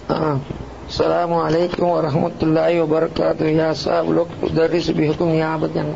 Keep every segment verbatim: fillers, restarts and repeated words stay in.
அஸ்ஸலாமு அலைக்கும் வரஹ்மத்துல்லாஹி வபரகாத்துஹு. யா ஸாஹிபுல் துர்ரிஸ் பிஹுக்கும் நியாபத்தன்.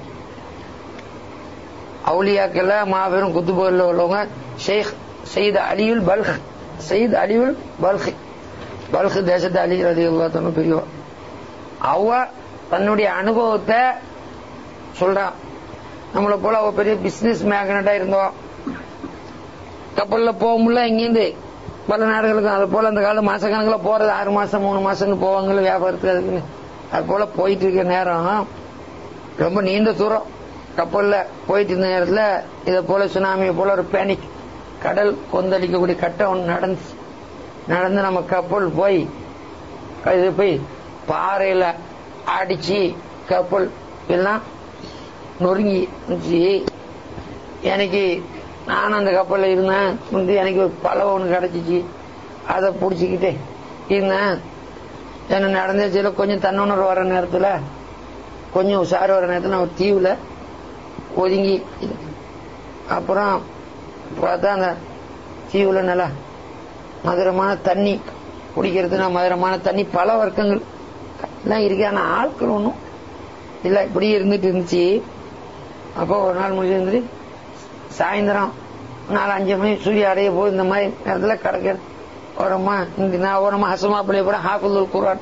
அவுலியாக்கள் மாபெரும் குத்துபுகள்ல உள்ளவங்க ஷேக் சையத் அலியுல் பல்க், சையத் அலியுல் பல்க், பல்க் தேசத்து அலி ரலியல்லாஹு தஆலா பெரியவர். அவ தன்னுடைய அனுபவத்தை சொல்றான். நம்மளை போல அவ பெரிய பிசினஸ் மேக்னட்டா இருந்தோம், கப்பல்ல போக முடியல, இங்கிருந்து பல நாடுகளுக்கு. அது போல அந்த காலம் மாச கணக்கில் போறது, ஆறு மாசம் மூணு மாசம்னு போவாங்கல்ல வியாபாரத்துக்கு, அதுக்குன்னு. அது போல போயிட்டு இருக்க நேரம், ரொம்ப நீண்ட தூரம் கப்பல்ல போயிட்டு இருந்த நேரத்தில் இதை போல சுனாமியை போல ஒரு பேனிக், கடல் கொந்தளிக்கக்கூடிய கட்டம் ஒன்று நடந்துச்சு. நடந்து நம்ம கப்பல் போய் இது போய் பாறையில அடிச்சு கப்பல் எல்லாம் நொறுங்கி இருந்துச்சு. எனக்கு நான் அந்த கப்பல்ல இருந்தேன். வந்து எனக்கு ஒரு பலவை ஒன்று கிடைச்சிச்சு, அதை பிடிச்சிக்கிட்டே இருந்தேன். என்ன நடந்துச்சு, கொஞ்சம் தன்னுணர்வு வர நேரத்தில், கொஞ்சம் உஷார் வர நேரத்தில் நான் ஒரு தீவுல ஒதுங்கி. அப்புறம் பார்த்தா அந்த தீவுல நல்லா மதுரமான தண்ணி குடிக்கிறதுனா மதுரமான தண்ணி, பல வர்க்கங்கள் எல்லாம் இருக்கு. ஆனா ஆட்கள் ஒன்றும் இல்லை, இப்படி இருந்துட்டு இருந்துச்சு. அப்போ ஒரு நாள் முடிஞ்சு சாயந்தரம் நாலு அஞ்சு மணி சூரிய அடைய போய் இந்த மாதிரி நேரத்தில் கிடக்க ஓரமா இந்த நான் ஓரமா ஹசமா பிள்ளைய போட ஹாஃபிதுல் குர்ஆன்.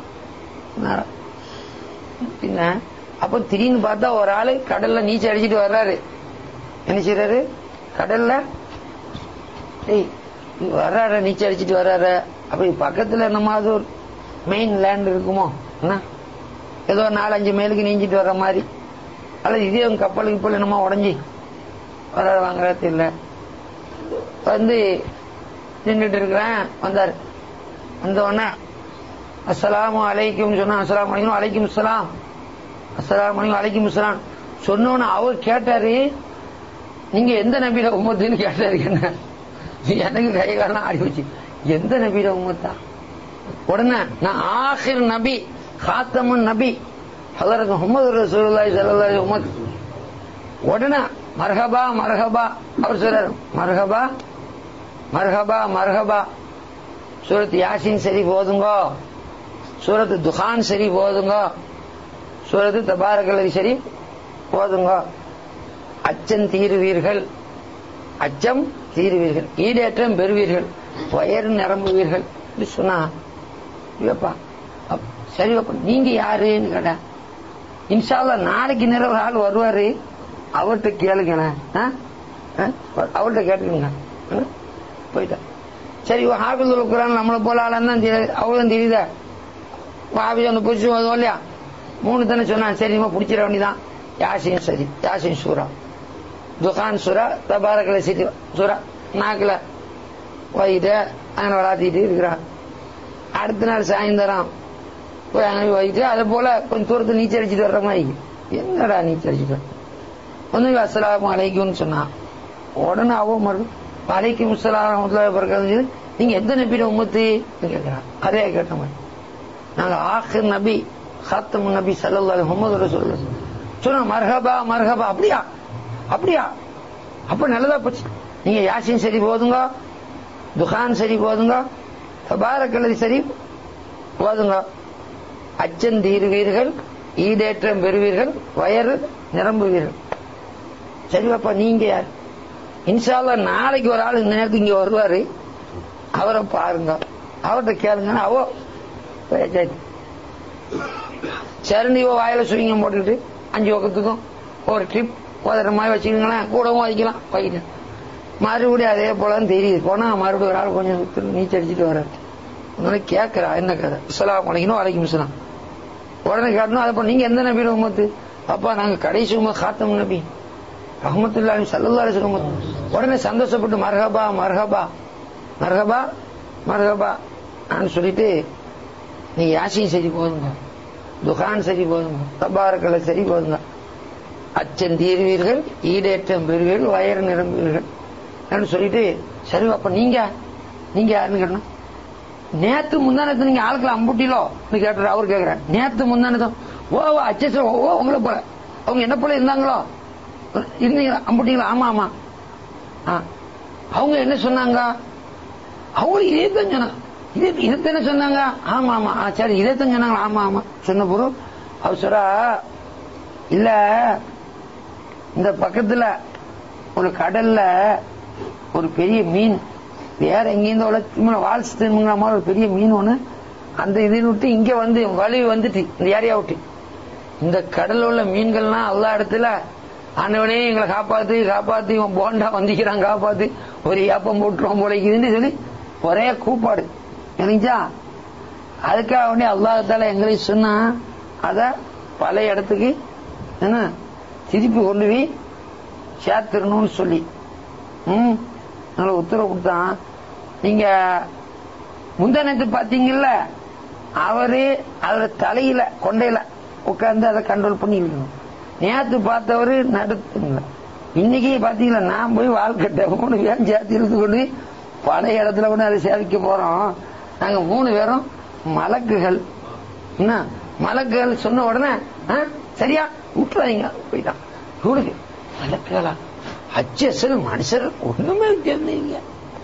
பின்ன அப்ப திடீர்னு பார்த்தா ஒரு ஆளு கடல்ல நீச்சல் அடிச்சுட்டு வர்றாரு. என்ன செய்யறாரு? கடல்ல வர்றாரு, நீச்சல் அடிச்சுட்டு வர்றாரு. அப்படி பக்கத்துல என்னமாவது ஒரு மெயின் லேண்ட் இருக்குமோ, என்ன ஏதோ நாலஞ்சு மைலுக்கு நீஞ்சிட்டு வர்ற மாதிரி, அல்லது இதே கப்பலுக்கு போல என்னமா உடஞ்சி வர வாங்குறது இல்ல. வந்து நின்றுட்டு இருக்கிறேன். வந்தாரு. வந்தோடனே அஸ்ஸலாமு அலைக்கும் சொன்னா, அஸ்ஸலாமு அலைக்கும் அலைக்கும் அஸ்ஸலாம், அஸ்ஸலாமு அலைக்கும் அலைக்கும் அஸ்ஸலாம் சொன்னோன்னு அவர் கேட்டாரு, நீங்க எந்த நபியில உம்மத்துன்னு கேட்டாரு. என்ன எனக்கு கைகாலாம் ஆடி வச்சு, எந்த நபியில உம்மத்தா? உடனே நான் ஆகிர் நபி காத்தமுன் நபி ஹதரத் முஹம்மது ரசூலுல்லாஹி ஸல்லல்லாஹு அலைஹி வஸல்லம். உடனே மர்ஹபா மர்ஹபா அவர் சொல்றாரு, மர்ஹபா மர்ஹபா மர்ஹபா. சூரத் யாசின் சரி போதுங்க, சூரத் துகான் சரி போதுங்க, சூரத் தபாரக்கல் சரி போதுங்க. அச்சம் தீருவீர்கள், அச்சம் தீருவீர்கள், ஈடேற்றம் பெறுவீர்கள், வயர் நிரம்புவீர்கள் சொன்னா. சரி நீங்க யாருன்னு கேட்ட, இன்ஷா அல்லாஹ் நாளைக்கு நிறைய ஆள் வருவாரு, அவர்கிட்ட கேளுங்க, அவர்கிட்ட கேட்டுக்கங்க. போயிட்டா. சரி ஹாஃபிதுல் குர்ஆன் நம்மளை போல ஆளுன்னு அவ்வளவு தெரியுதா? ஹாஃபிஸ் ஒன்று பிடிச்சி வந்தோம் இல்லையா, மூணு தானே சொன்னான். சரி நம்ம பிடிச்சிட வேண்டிதான். யாசின் சரி, யாசின் சூரா, துகான் சூரா, தபாரக்கல் சரி சூரா, நாக்கில் வைகிட்டு அங்கே விளாத்திட்டு இருக்கிறான். அடுத்த நாள் சாயந்தரம் போய் அங்கே வைகிட்டு அதை போல கொஞ்சம் தூரத்து நீச்சல் அடிச்சுட்டு வர்ற மாதிரி. என்னடா நீச்சல் அடிச்சுட்டு வந்து அஸ்ஸலாமு அலைக்கும்னு சொன்னான். உடனே அவ மறுபடியும் அலைக்கும் அஸ்ஸலாம் வரஹ்மத்துல்லாஹி வபரகாத்துஹு, நீங்க எந்த நபியில உம்மத்து கேட்கிறான். அதே கேட்ட மாதிரி நாங்க ஆகிர் நபி காத்தமுன் நபி ஸல்லல்லாஹு அலைஹி முஹம்மது ரசூலுல்லாஹ் சொன்னா. மர்ஹபா மர்ஹபா. அப்படியா அப்படியா, அப்ப நல்லதா போச்சு. நீங்க யாசின் சரி போதுங்க, துகான் சரி போதுங்க, தபாரக்கல் சரி போதுங்க. அச்சம் தீருவீர்கள், ஈடேற்றம் பெறுவீர்கள், வயறு நிரம்புவீர்கள். சரி பாப்பா நீங்க யார்? இன்ஷா அல்லாஹ் நாளைக்கு ஒரு ஆள் இந்த நேரத்துக்கு இங்க வருவாரு, அவரை பாருங்க, அவர்கிட்ட கேளுங்க. அவ சரணி வாயில சுவிங்க போட்டுக்கிட்டு அஞ்சு பக்கத்துக்கும் ஒரு ட்ரிப் போதுற மாதிரி வச்சுக்கீங்களேன், கூடவும் வைக்கலாம் வைக்கிட்டு. மறுபடியும் அதே போலன்னு தெரியுது. போனா மறுபடியும் ஒரு ஆள் கொஞ்சம் நீச்சல் அடிச்சுட்டு வர்றாரு. உடனே கேட்கிறா என்ன கதை? அஸ்ஸலாமு அலைக்கும் வலைக்கும் அஸ்ஸலாம். உடனே கேட்டணும். அதை நீங்க எந்த நபியில உம்மத்து? அப்பா நாங்க கடைசி உம்மத் காத்தமுன் நபி ரஹ்மத்துல்லாஹி ஸல்லல்லாஹு அலைஹி வஸல்லம். உடனே சந்தோஷப்பட்டு மர்ஹபா மர்ஹபா மர்ஹபா மர்ஹபா நான் சொல்லிட்டு, நீ யாசின் சரி போதுங்க, துகான் சரி போதுங்க, தபாரக்கல் சரி போதுங்க. அச்சம் தீர்வீர்கள், ஈடேற்றம் பெறுவீர்கள், வயறு நிரம்புவீர்கள் சொல்லிட்டு, சரி அப்ப நீங்க நீங்க யாருன்னு கேட்டணும். நேத்து முந்தானத்து நீங்க ஆளுக்களை அம்புட்டிலோ கேட்டு அவர் கேட்கிறார். நேத்து முந்தானதும் ஓ அச்சோ ஓ உங்களை போல அவங்க என்ன போல இருந்தாங்களோ இருந்தீங்களா அம்புட்டீங்களா? ஆமா ஆமா. அவங்க என்ன சொன்னாங்க? அவங்களுக்கு இதே தான் சொன்னாங்க. இது இதுத்தானே சொன்னாங்க. ஆமா ஆமா சரி இதைத்தான் சொன்னாங்க. ஆமா ஆமா சொன்ன பிறகு அவசரா இல்ல இந்த பக்கத்துல ஒரு கடல்ல ஒரு பெரிய மீன் வேற எங்கேருந்து வால்ஸ் மாதிரி ஒரு பெரிய மீன் ஒண்ணு அந்த இதை விட்டு இங்க வந்து வலி வந்துட்டு இந்த ஏரியா விட்டு இந்த கடல்ல உள்ள மீன்கள்லாம் எல்லா இடத்துல ஆண்டவனே எங்களை காப்பாத்து காப்பாத்து இவன் போண்டா வந்திக்கிறான் காப்பாத்து ஒரு ஏப்பம் போட்டுருவோம் போலைக்குதுன்னு சொல்லி ஒரே கூப்பாடு நினைச்சா. அதுக்காக வேண்டிய அல்லாஹ்தால எங்களை சொன்னா அத பல இடத்துக்கு என்ன திருப்பி கொண்டு போய் சேர்த்துடணும்னு சொல்லி ம் நல்ல உத்தரவு கொடுத்தான். நீங்க முந்தனத்து பாத்தீங்கல்ல அவரு அதோட தலையில கொண்டையில உட்கார்ந்து அதை கண்ட்ரோல் பண்ணி இருக்கணும். நேற்று பார்த்தவரு நடத்துங்க. இன்னைக்கு பாத்தீங்களா நான் போய் வாழ்க்கை மூணு பேரும் சேர்த்து இருந்து கொண்டு பழைய இடத்துல கொண்டு அதை சேவிக்க போறோம். நாங்க மூணு பேரும் மலக்குகள் என்ன மலக்குகள் சொன்ன உடனே சரியா விட்டுறாதீங்க போயிட்டான். இவனுக்கு மலக்குகளா அச்சல் மனுஷர் ஒண்ணுமே தெரிஞ்சீங்க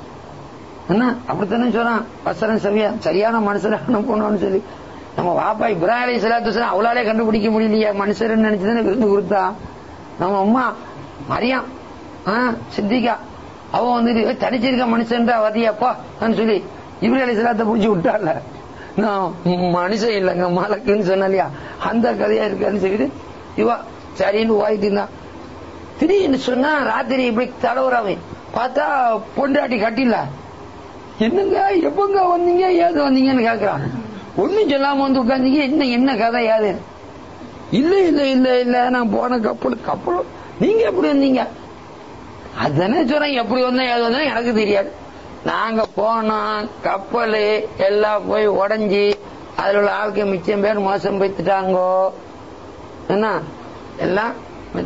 என்ன அப்படித்தானே சொல்றான். வசனம் சரியா சரியான மனுஷரை அனுப்பணும்னு சொல்லி நம்ம வாப்பா இப்ராஹிம் அலைஹிஸ்ஸலாத்து வஸலாம் அவளாலே கண்டுபிடிக்க முடியலையா மனுஷர்னு நினைச்சுதானே விருந்து கொடுத்தா. நம்ம அம்மா மரியாம் சித்திகா அவ வந்துட்டு தனிச்சிருக்க மனுஷன்றா வதியாப்பா சொல்லி இப்ராஹிம் அலைஹிஸ்ஸலாத்தை புடிச்சு விட்டால. நான் மனுஷன் இல்லைங்க மலக்குன்னு சொன்னாலியா அந்த கதையா இருக்கான்னு சொல்லிட்டு இவா சரின்னு வாயிட்டு இருந்தான். திடீர்னு சொன்னா ராத்திரி இப்படி தடவுறாவே பார்த்தா பொண்டாட்டி கட்டில என்னங்க எப்பங்க வந்தீங்க ஏது வந்தீங்கன்னு கேக்குறான். ஒண்ணும் சொல்லாம வந்து உட்காந்தீங்க என்ன என்ன கதை யாது இல்ல இல்ல இல்ல இல்ல நான் போன கப்பல் கப்பல் நீங்க எப்படி வந்தீங்க அதுதானே சொல்றேன். எப்படி வந்தா ஏது வந்தா எனக்கு தெரியாது. நாங்க போனோம் கப்பல் எல்லாம் போய் உடஞ்சி அதுல உள்ள ஆளுக்கு மிச்சம் பேர் மோசம் போய்த்துட்டாங்கோ என்ன எல்லாம்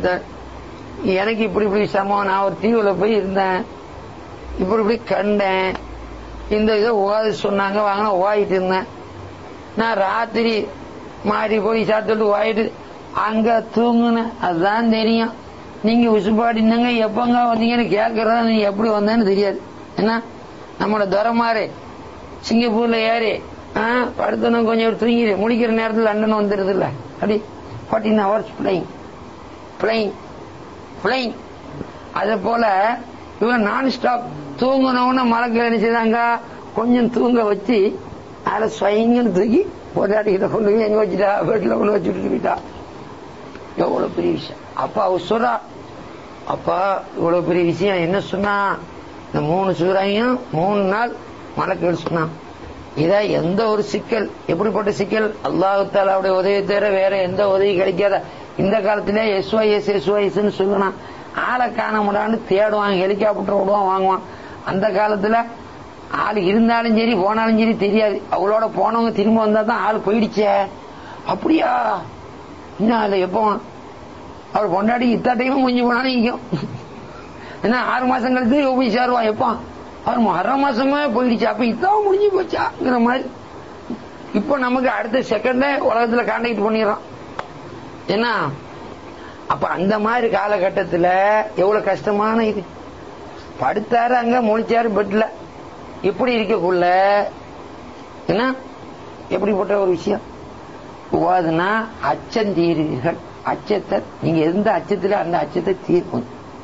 எனக்கு இப்படி இப்படி சமம். நான் ஒரு தீவுல போய் இருந்தேன் இப்படி இப்படி கண்டேன் இந்த இதை ஓத சொன்னாங்க வாங்கினா ஓயிட்டு இருந்தேன். நான் ராத்திரி மாறி போய் சாப்பிட்டு ஓயிட்டு அங்க தூங்குனேன். அதுதான் தெரியும். நீங்க உசுப்பாடினாங்க எப்பங்க வந்தீங்கன்னு கேட்கறதா நீ எப்படி வந்தேன்னு தெரியாது. என்ன நம்மளோட துரமாறு சிங்கப்பூர்ல ஏறி படுத்தணும் கொஞ்சம் தூங்கிடு முடிக்கிற நேரத்தில் லண்டன் வந்துடுது இல்ல அப்படி fourteen hours plane plane plane அத போல இவன் நான் ஸ்டாப் தூங்கணும்னு மலக்கு நினைச்சுதாங்க கொஞ்சம் தூங்க வச்சு அதை ஸ்வயங்கன்னு தூக்கி போராடிக்கிட்ட கொண்டு போய் எங்க வச்சுட்டா வீட்டுல கொண்டு வச்சுட்டு போயிட்டா. எவ்வளவு பெரிய விஷயம். அப்பா அவ சொல்றா அப்பா இவ்வளவு பெரிய விஷயம் என்ன சொன்னா இந்த மூணு சூறாயும் மூணு நாள் மலக்குகள் சொன்னான். இத எந்த ஒரு சிக்கல் எப்படிப்பட்ட சிக்கல் அல்லாஹ் தஆலாவுடைய உதவி தவிர வேற எந்த உதவி கிடைக்காத இந்த காலத்திலே எஸ்ஒஎஸ் எஸ்ஒஎஸ் சொல்லணும். ஆளை காண முடியான்னு தேடுவாங்க ஹெலிகாப்டர் விடுவான் வாங்குவான். அந்த காலத்துல ஆள் இருந்தாலும் சரி போனாலும் சரி தெரியாது. அவளோட போனவங்க திரும்ப வந்தா தான் ஆள் போயிடுச்சே அப்படியா இன்னும் அதுல எப்போ அவள் கொண்டாடி இத்தாட்டையும் முடிஞ்சு போனாலும் நிற்கும். ஏன்னா ஆறு மாசம் கழித்து போய் சேருவான் எப்போ அவர் அரை மாசமே போயிடுச்சு அப்ப இத்தான் முடிஞ்சு போச்சாங்கிற மாதிரி. இப்போ நமக்கு அடுத்த செகண்டே உலகத்துல கான்டாக்ட் பண்ணிடுறோம். ஏன்னா அப்ப அந்த மாதிரி காலகட்டத்தில் எவ்வளவு கஷ்டமான இது. படுத்தாரு அங்க முழிச்சாரு பெட்ல இப்படி இருக்கக்குள்ள என்ன எப்படிப்பட்ட ஒரு விஷயம். ஓதுனா அச்சம் தீருவீர்கள். அச்சத்தை நீங்க எந்த அச்சத்துல அந்த அச்சத்தை தீர்க்கும்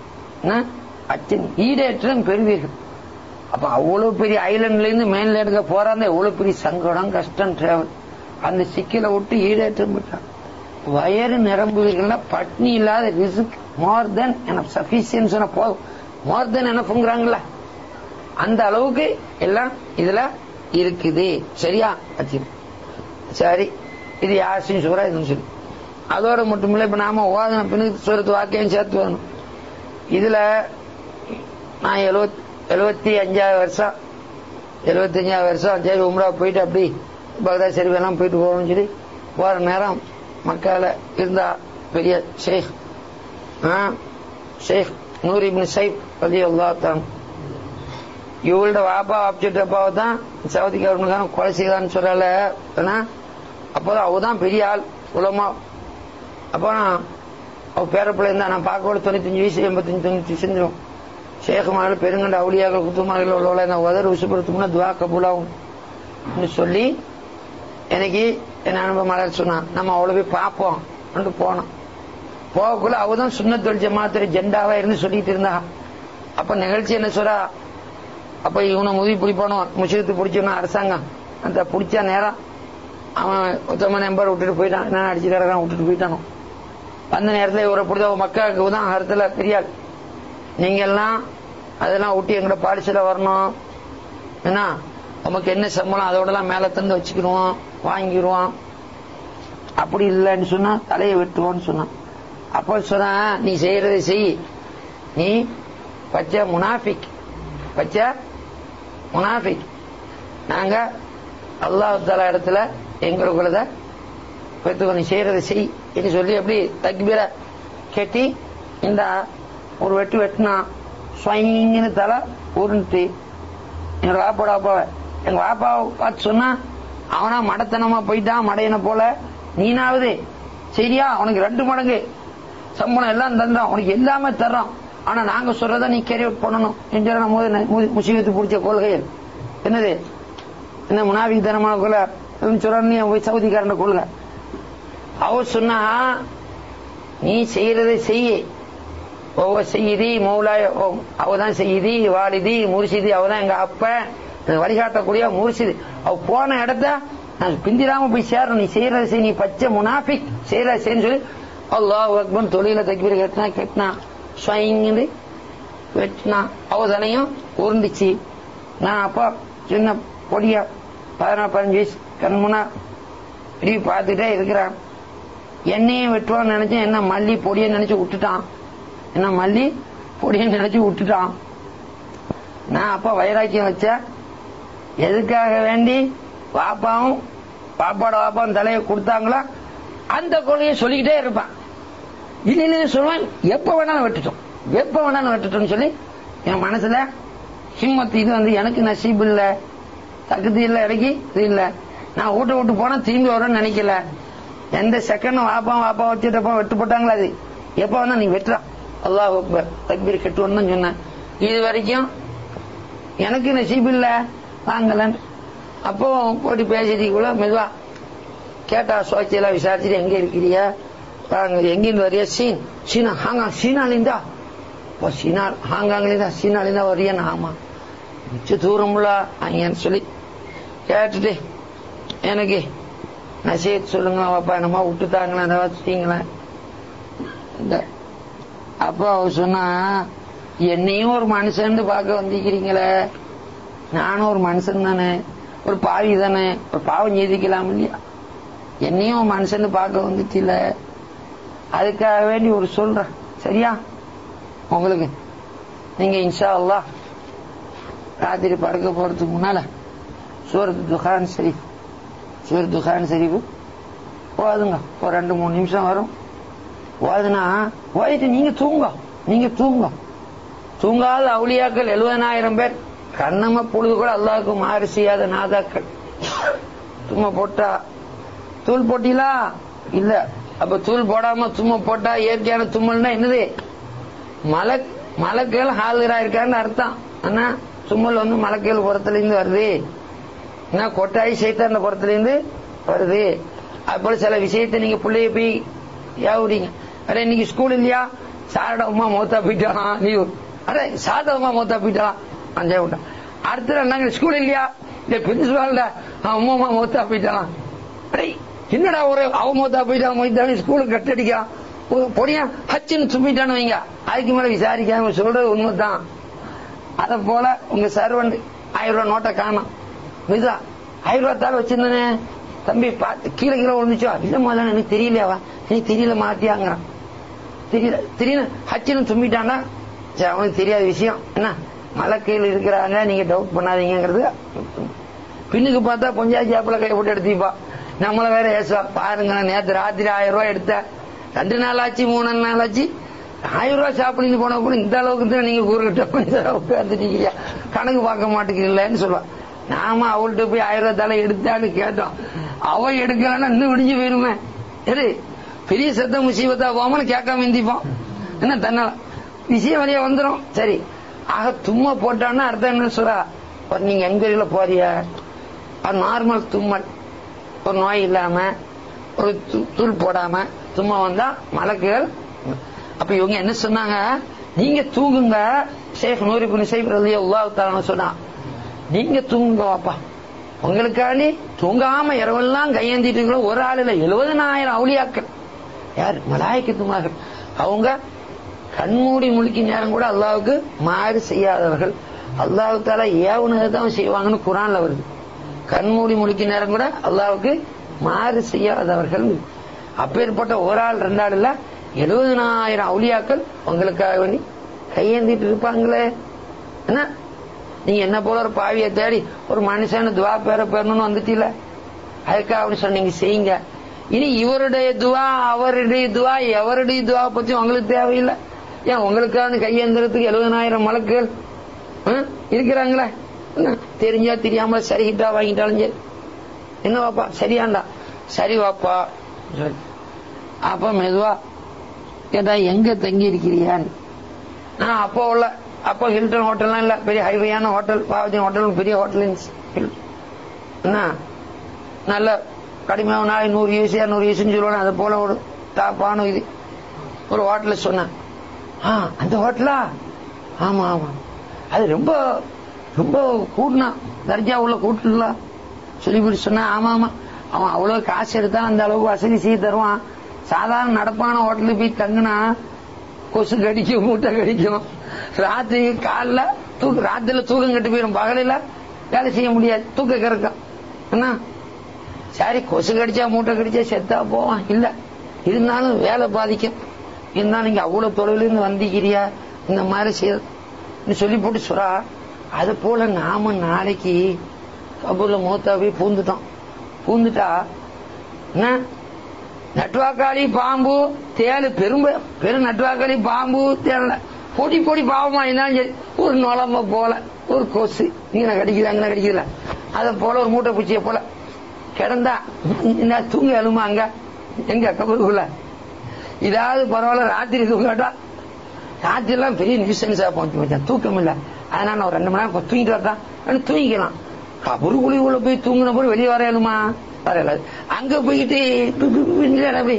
அச்சம் ஈடேற்றம் பெறுவீர்கள். அப்ப அவ்வளவு பெரிய ஐலண்ட்ல இருந்து மேல எடுக்க போறாங்க எவ்வளவு பெரிய சங்கடம் கஷ்டம் டிராவல் அந்த சிக்கலை விட்டு ஈடேற்றம் பெற்றாங்க. வயறு நிரம்புவீர்கள்னா பட்னி இல்லாத ரிஸ்க் மோர் தென் எனப் சஃபிஷியன்ஸ் போதும் மோர் தென் எனப்புங்கிறாங்களா அந்த அளவுக்கு எல்லாம் இதுல இருக்குது. சரியா சரி இது யாசின் சூரா இதுன்னு சொல்லி அதோட மட்டுமில்ல இப்ப நாம ஓதன பின்னுக்கு சூரத்து வாக்கியம் சேர்த்து வரணும். இதுல நான் எழுபத்தி எழுபத்தி அஞ்சாவது வருஷம் எழுபத்தி அஞ்சாவது வருஷம் சரி உம்ரா போயிட்டு அப்படி பகதாத் ஷெரீஃப் எல்லாம் போயிட்டு போகணும்னு சொல்லி போற நேரம் மக்கால இருந்தா பெரிய ஷேக் ஷேக் நூர் இப்னு சைப் ரலியல்லாஹு தஆலா இவளோட வாப்பா ஆப்ஜெக்ட் அப்பாவை தான் சவுதி கவர்மெண்ட் கொலை செய்தான்னு சொல்லல. அப்போதான் அவதான் பெரிய ஆள் உலமா. அப்போ அவ பேரப்பிள்ளை இருந்தா நான் பார்க்க தொண்ணூத்தஞ்சு வயசு எண்பத்தஞ்சு தொண்ணூத்தி செஞ்சிடும் ஷேக் மகள் பெருங்கண்ட அவுளியாக குத்துமார்கள் உள்ளவள உதறு விசுப்படுத்தோம்னா துவா கபூலாகும். சொல்லி எனக்கு என்ன அனுபவம் சொன்னான். நம்ம அவ்வளவு போய் பார்ப்போம் போனோம். போகக்குள்ள அவதான் சுன்னத்துல் ஜமாத்துடைய ஜெண்டாவா இருந்து சொல்லிட்டு இருந்தா. அப்ப நிகழ்ச்சி என்ன சொல்றா, அப்ப இவனை முதி பிடிப்பானோ முஷித்து பிடிச்சவன அரசாங்கம் அந்த பிடிச்சா நேரம் அவன் ஒத்தம நம்பர் விட்டுட்டு போயிட்டான். என்ன அடிச்சு கிடக்கான் விட்டுட்டு போயிட்டானோ. அந்த நேரத்தில் இவரை பிடிச்ச மக்களுக்கு தான் அர்த்தல பெரியாள். நீங்க எல்லாம் அதெல்லாம் விட்டு எங்கட பாலிசில வரணும். என்ன நமக்கு என்ன சம்பளம் அதோட எல்லாம் மேல தந்து வச்சுக்கிடுவோம் வாங்கிடுவோம். அப்படி இல்லைன்னு சொன்னா தலையை வெட்டுவோன்னு சொன்னான். அப்ப சொன்ன நீ செய்யறதை செய், நீ பச்சை முனாஃபிக் பச்சை முனாஃபிக். நாங்க அல்லாஹ் தஆலா இடத்துல எங்களுக்குள்ளத பெற்றுக்கோ, நீ செய்யறதை செய் என்று சொல்லி அப்படி தக்பீர கட்டி இந்த ஒரு வெட்டு வெட்டினா ஸ்வைங்கன்னு தலை உருண்டு எங்க வாப்பாட வாப்பாவை எங்க வாப்பாவை பார்த்து சொன்னா அவனா மடத்தனமா போயிட்டான் மடையனை போல. நீனாவது சரியா அவனுக்கு ரெண்டு மடங்கு சம்பளம் எல்லாம் தந்தான், உனக்கு எல்லாமே தர்றான். ஆனா நாங்க சொல்றத நீ கேரி அவுட் பண்ணணும் என்று நம்ம முசீபத்து பிடிச்ச கொள்கைகள் என்னது என்ன முனாஃபிக் தனமான கொள்கை சொல்ற சவுதிக்காரன் கொள்கை. அவ சொன்னா நீ செய்யறதை செய்ய, ஒவ்வொரு செய்தி மௌலாய அவதான் செய்தி வாலிதி முர்ஷிதி அவதான் எங்க அப்ப வழிகாட்டக்கூடிய முர்ஷிதி. அவ போன இடத்த நான் பிந்திராம போய் சேரணும். நீ செய்யறதை செய், நீ பச்சை முனாஃபிக் செய்யறதை செய்யு சொல்லி அல்லாஹ் அக்பர் தொழில தக்பீர் கட்டினா கட்டினா ஸ்வைங்கு வெட்டினா அவதனையும் உருந்துச்சு. நான் அப்பா சின்ன பொடியா பதினாறு பதினஞ்சு வயசு கண்முன்னா இப்படி பார்த்துட்டே இருக்கிறான். என்னையும் வெட்டுவான்னு நினைச்சேன், என்ன மல்லி பொடியை நினைச்சு விட்டுட்டான். என்ன மல்லி பொடியை நினைச்சு விட்டுட்டான். நான் அப்ப வைராக்கியம் வச்ச எதுக்காக வேண்டி பாப்பாவும் பாப்பாட பாப்பாவும் தலையை கொடுத்தாங்களோ அந்த கொள்கையை சொல்லிக்கிட்டே இருப்பான். இல்லைன்னு சொல்லுவேன், எப்ப வேணாலும் வெட்டுட்டோம் எப்ப வேணாலும் வெட்டுட்டோம்னு சொல்லி என் மனசுல ஹிம்மத்து. இது வந்து எனக்கு நசீபு இல்ல, தகுதி இல்ல, இறக்கி இது இல்ல. நான் வீட்டை விட்டு போனா திரும்பி வரும்னு நினைக்கல. எந்த செகண்டும் வாப்பா வாப்பா வச்சுட்டப்ப வெட்டு போட்டாங்களா, அது எப்ப வேணா நீ வெட்டுறான் அல்லாஹ் அக்பர் தக்பீர் கட்டுவோன்னு தான் சொன்னேன். இது வரைக்கும் எனக்கு நசீபு இல்ல வாங்கலன்னு. அப்போ போட்டு பேசிட்டு மெதுவா கேட்டா சோச்சியெல்லாம் விசாரிச்சுட்டு எங்க இருக்கிறியா எங்கிருந்து வரியா சீன் சீனா ஹாங்காங் சீனாலிந்தா சீனா ஹாங்காங்லிந்தா சீனாலிந்தா வரியா. ஆமா மிச்ச தூரம்ல அங்கன்னு சொல்லி கேட்டுட்டு எனக்கு நசீத் சொல்லுங்களா பாப்பா என்னமா விட்டுட்டாங்களா வச்சுட்டீங்களா. அப்போ அவ சொன்னா என்னையும் ஒரு மனுஷன் பார்க்க வந்திருக்கிறீங்களே, நானும் ஒரு மனுஷன் தானே, ஒரு பாவி தானே, ஒரு பாவம் செய்திக்கலாம் இல்லையா, என்னையும் மனுஷன் பார்க்க வந்துட்டு இல்ல, அதுக்காக வேண்டி ஒரு சொல்றேன் சரியா உங்களுக்கு. நீங்க இன்ஷா அல்லாஹ் ராத்திரி படுக்க போறதுக்கு முன்னால சூரத் துகான் ஷரீஃப் சூரத் துகான் ஷரீஃப் ஓதுங்க. ஒரு ரெண்டு மூணு நிமிஷம் வரும். ஓதுனா ஓதிட்டு நீங்க தூங்க நீங்க தூங்க தூங்காத அவுலியாக்கள் எழுபதாயிரம் பேர் கண்ணம பொழுது கூட அல்லாஹ்வுக்கு மாறு செய்யாத நாதாக்கள். தும்மா போட்டா தூள் போட்டீங்களா இல்ல, அப்ப தூள் போடாம தும்மா போட்டா இயற்கையான தும்மல்னா என்னது, மலை மலக்கள் ஹாலிரா இருக்கான்னு அர்த்தம். ஆனா தும்மல் வந்து மலக்கள் புறத்துல இருந்து வருது, ஏன்னா கொட்டாய் சைத்தான் அந்த புறத்துல இருந்து வருது. அப்படி சில விஷயத்தை நீங்க பிள்ளைய போய் யாவுறீங்க. அரே இன்னைக்கு ஸ்கூல் இல்லையா, சாரோட அம்மா மௌத்தா போயிட்டான், நீ அரே சாத அம்மா மௌத்தா போயிட்டான் அஞ்சே விட்டான். அடுத்த நாங்க ஸ்கூல் இல்லையா, இந்த பிரின்சிபால் அம்மா அம்மா மௌத்தா போயிட்டான். என்னடா ஒரு அவ மௌத்தா போயிட்டான் ஸ்கூலுக்கு கட்டடிக்கான் பொடியா ஹச்சுன்னு சும்பிட்டான்னு வைங்க, அதுக்கு மேல விசாரிக்காம சொல்றது உண்மைதான். அத போல உங்க சர்வன்ட் ஆயிரம் ரூபாய் நோட்டை காணும், விதா ஆயிரம் ரூபாய் தாள் வச்சிருந்தேனே தம்பி பார்த்து கீழே கீழே விழுந்துச்சோ, இல்ல முதல்ல எனக்கு தெரியலையாவா, எனக்கு தெரியல மாத்தியாங்கிறான். தெரியல திடீர்னு ஹச்சுன்னு தும்பிட்டான்னா அவனுக்கு தெரியாத விஷயம் என்ன, மலை கீழே இருக்கிறாங்க நீங்க டவுட் பண்ணாதீங்கிறது. பின்னுக்கு பார்த்தா கொஞ்சம் ஜாப்பில் கை போட்டு எடுத்துப்பா, நம்மள வேற ஏசுவா. பாருங்க நேற்று ராத்திரி ஆயிரம் ரூபாய் எடுத்த, ரெண்டு நாள் ஆச்சு மூணு நாள் ஆச்சு, ஆயிரம் ரூபாய் சாப்பிட்டு போன கூட இந்த அளவுக்கு நீங்க கூறுகிட்ட உட்காந்துட்டீங்க, கணக்கு பார்க்க மாட்டேங்கிறீங்களேன்னு சொல்லுவா. நாம அவள்கிட்ட போய் ஆயிரம் ரூபாய் தலை எடுத்தான்னு கேட்டோம், அவ எடுக்கலன்னா இன்னும் விடிஞ்சு போயிருமே. சரி பெரிய சத்த முசீபத்தா போகாமனு கேட்காம எந்திப்போம், என்ன தன்னால விஷயம் வழியா வந்துடும். சரி ஆக தும்மா போட்டான்னா அர்த்தம் என்ன சொல்றா, நீங்க எங்க போறிய நார்மல் தும்மல், ஒரு நோய் இல்லாம ஒரு தூள் போடாம சும்மா வந்தா மலக்குகள். அப்ப இவங்க என்ன சொன்னாங்க, நீங்க தூங்குங்க. ஷேக் நூரி பின் ஸைஃப் ரலியல்லாஹு தஆலா சொன்னா, நீங்க தூங்குங்க வாப்பா, உங்களுக்காண்டி தூங்காம இரவெல்லாம் கையேந்திட்டு இருக்கிற ஒரு ஆள் இல்ல, எழுபதனாயிரம் அவுலியாக்கள். யார்? மலாயிக்கத்துமார்கள். அவங்க கண்மூடி முழுக்கி நேரம் கூட அல்லாஹ்வுக்கு மாறு செய்யாதவர்கள். அல்லாஹ் தஆலா ஏவுனதான் செய்வாங்கன்னு குர்ஆன்ல வருது. கண்மூடி முழுக்கி நேரம் கூட அல்லாஹ்வுக்கு மாறு செய்யாதவர்கள். அப்பேற்பட்ட ஒரு ஆள் ரெண்டாள் இல்ல, எழுபதனாயிரம் அவுலியாக்கள் உங்களுக்காக வேண்டி கையேந்திட்டு இருப்பாங்களே. என்ன நீங்க என்ன போல ஒரு பாவியை தேடி ஒரு மனுஷன் துவா பேர பெறணும்னு வந்துட்டீல, அதுக்காக அப்படி சொன்னீங்க, செய்யுங்க. இனி இவருடைய துவா அவருடைய துவா எவருடைய துவா பத்தி உங்களுக்கு தேவையில்லை. ஏன் உங்களுக்கான கையேந்திரத்துக்கு எழுபதனாயிரம் மலக்குகள் இருக்கிறாங்களே. தெரிஞ்சா தெரியாம சரிகிட்டா வாங்கிட்டாலும் சரி, என்ன வாப்பா சரியாண்டா, சரி வாப்பா. அப்ப மெதுவா கேட்டா எங்க தங்கி இருக்கிறியான்னு. நான் அப்போ உள்ள அப்போ ஹில்டன் ஹோட்டல்லாம் இல்ல, பெரிய ஹைவேயான ஹோட்டல், பாவதி ஹோட்டல் பெரிய ஹோட்டல் என்ன நல்ல கடுமையான நாளை நூறு யூஸ் நூறு யூஸ்ன்னு சொல்லுவாங்க. அது போல ஒரு டாப்பான இது ஒரு ஹோட்டல சொன்னேன். அந்த ஹோட்டலா? ஆமா ஆமா, அது ரொம்ப ரொம்ப கூட்டினா தர்ஜா உள்ள கூட்டல சொல்லி சொன்னா. ஆமா ஆமா, அவன் அவ்வளவு காசு எடுத்தா அந்த அளவுக்கு வசதி செய்ய தருவான். சாதாரண நடப்பான ஹோட்டலுக்கு போய் தங்குனா கொசு கடிக்கும், மூட்டை கடிக்கும். ராத்திரி காலில தூக்க, ராத்திரில தூக்கம் கட்டு போயிடும், பகலில வேலை செய்ய முடியாது, தூக்க கிறக்கும். என்ன சரி, கொசு கடிச்சா மூட்டை கடிச்சா செத்தா போவான் இல்ல, இருந்தாலும் வேலை பாதிக்கும். இருந்தாலும் நீங்க அவ்வளவு தொழில இருந்து வந்திக்கிறியா, இந்த மாதிரி செய்ய சொல்லி போட்டு சொல்றா. அது போல நாம நாளைக்கு கபூர்ல மூத்தா போய் பூந்துட்டோம். பூந்துட்டா என்ன நட்டுவாக்காளி பாம்பு தேலு, பெரும் பெரும் நட்டுவாக்காளி பாம்பு தேல பொடி பொடி பாவமா இருந்தாலும் சரி, ஒரு நுழம்ப போல ஒரு கொசு இங்க கடிக்குது அங்க கடிக்குதுல, அத போல ஒரு மூட்டை பூச்சிய போல கிடந்தா தூங்க எழுமா அங்க எங்க கபருக்குள்ள. இதாவது பரவாயில்ல, ராத்திரி தூங்காட்டா ராத்திரி எல்லாம் பெரிய நியூசன்ஸா போச்சு, தூக்கம் இல்ல. அதனால நான் ஒரு ரெண்டு மணி நேரம் தூங்கிட்டு வரட்டான், தூங்கிக்கலாம். கபரு குழிக்குள்ள போய் தூங்கின போது வெளியே வர எழுமா வரல, அங்க போயிட்டு அப்படி.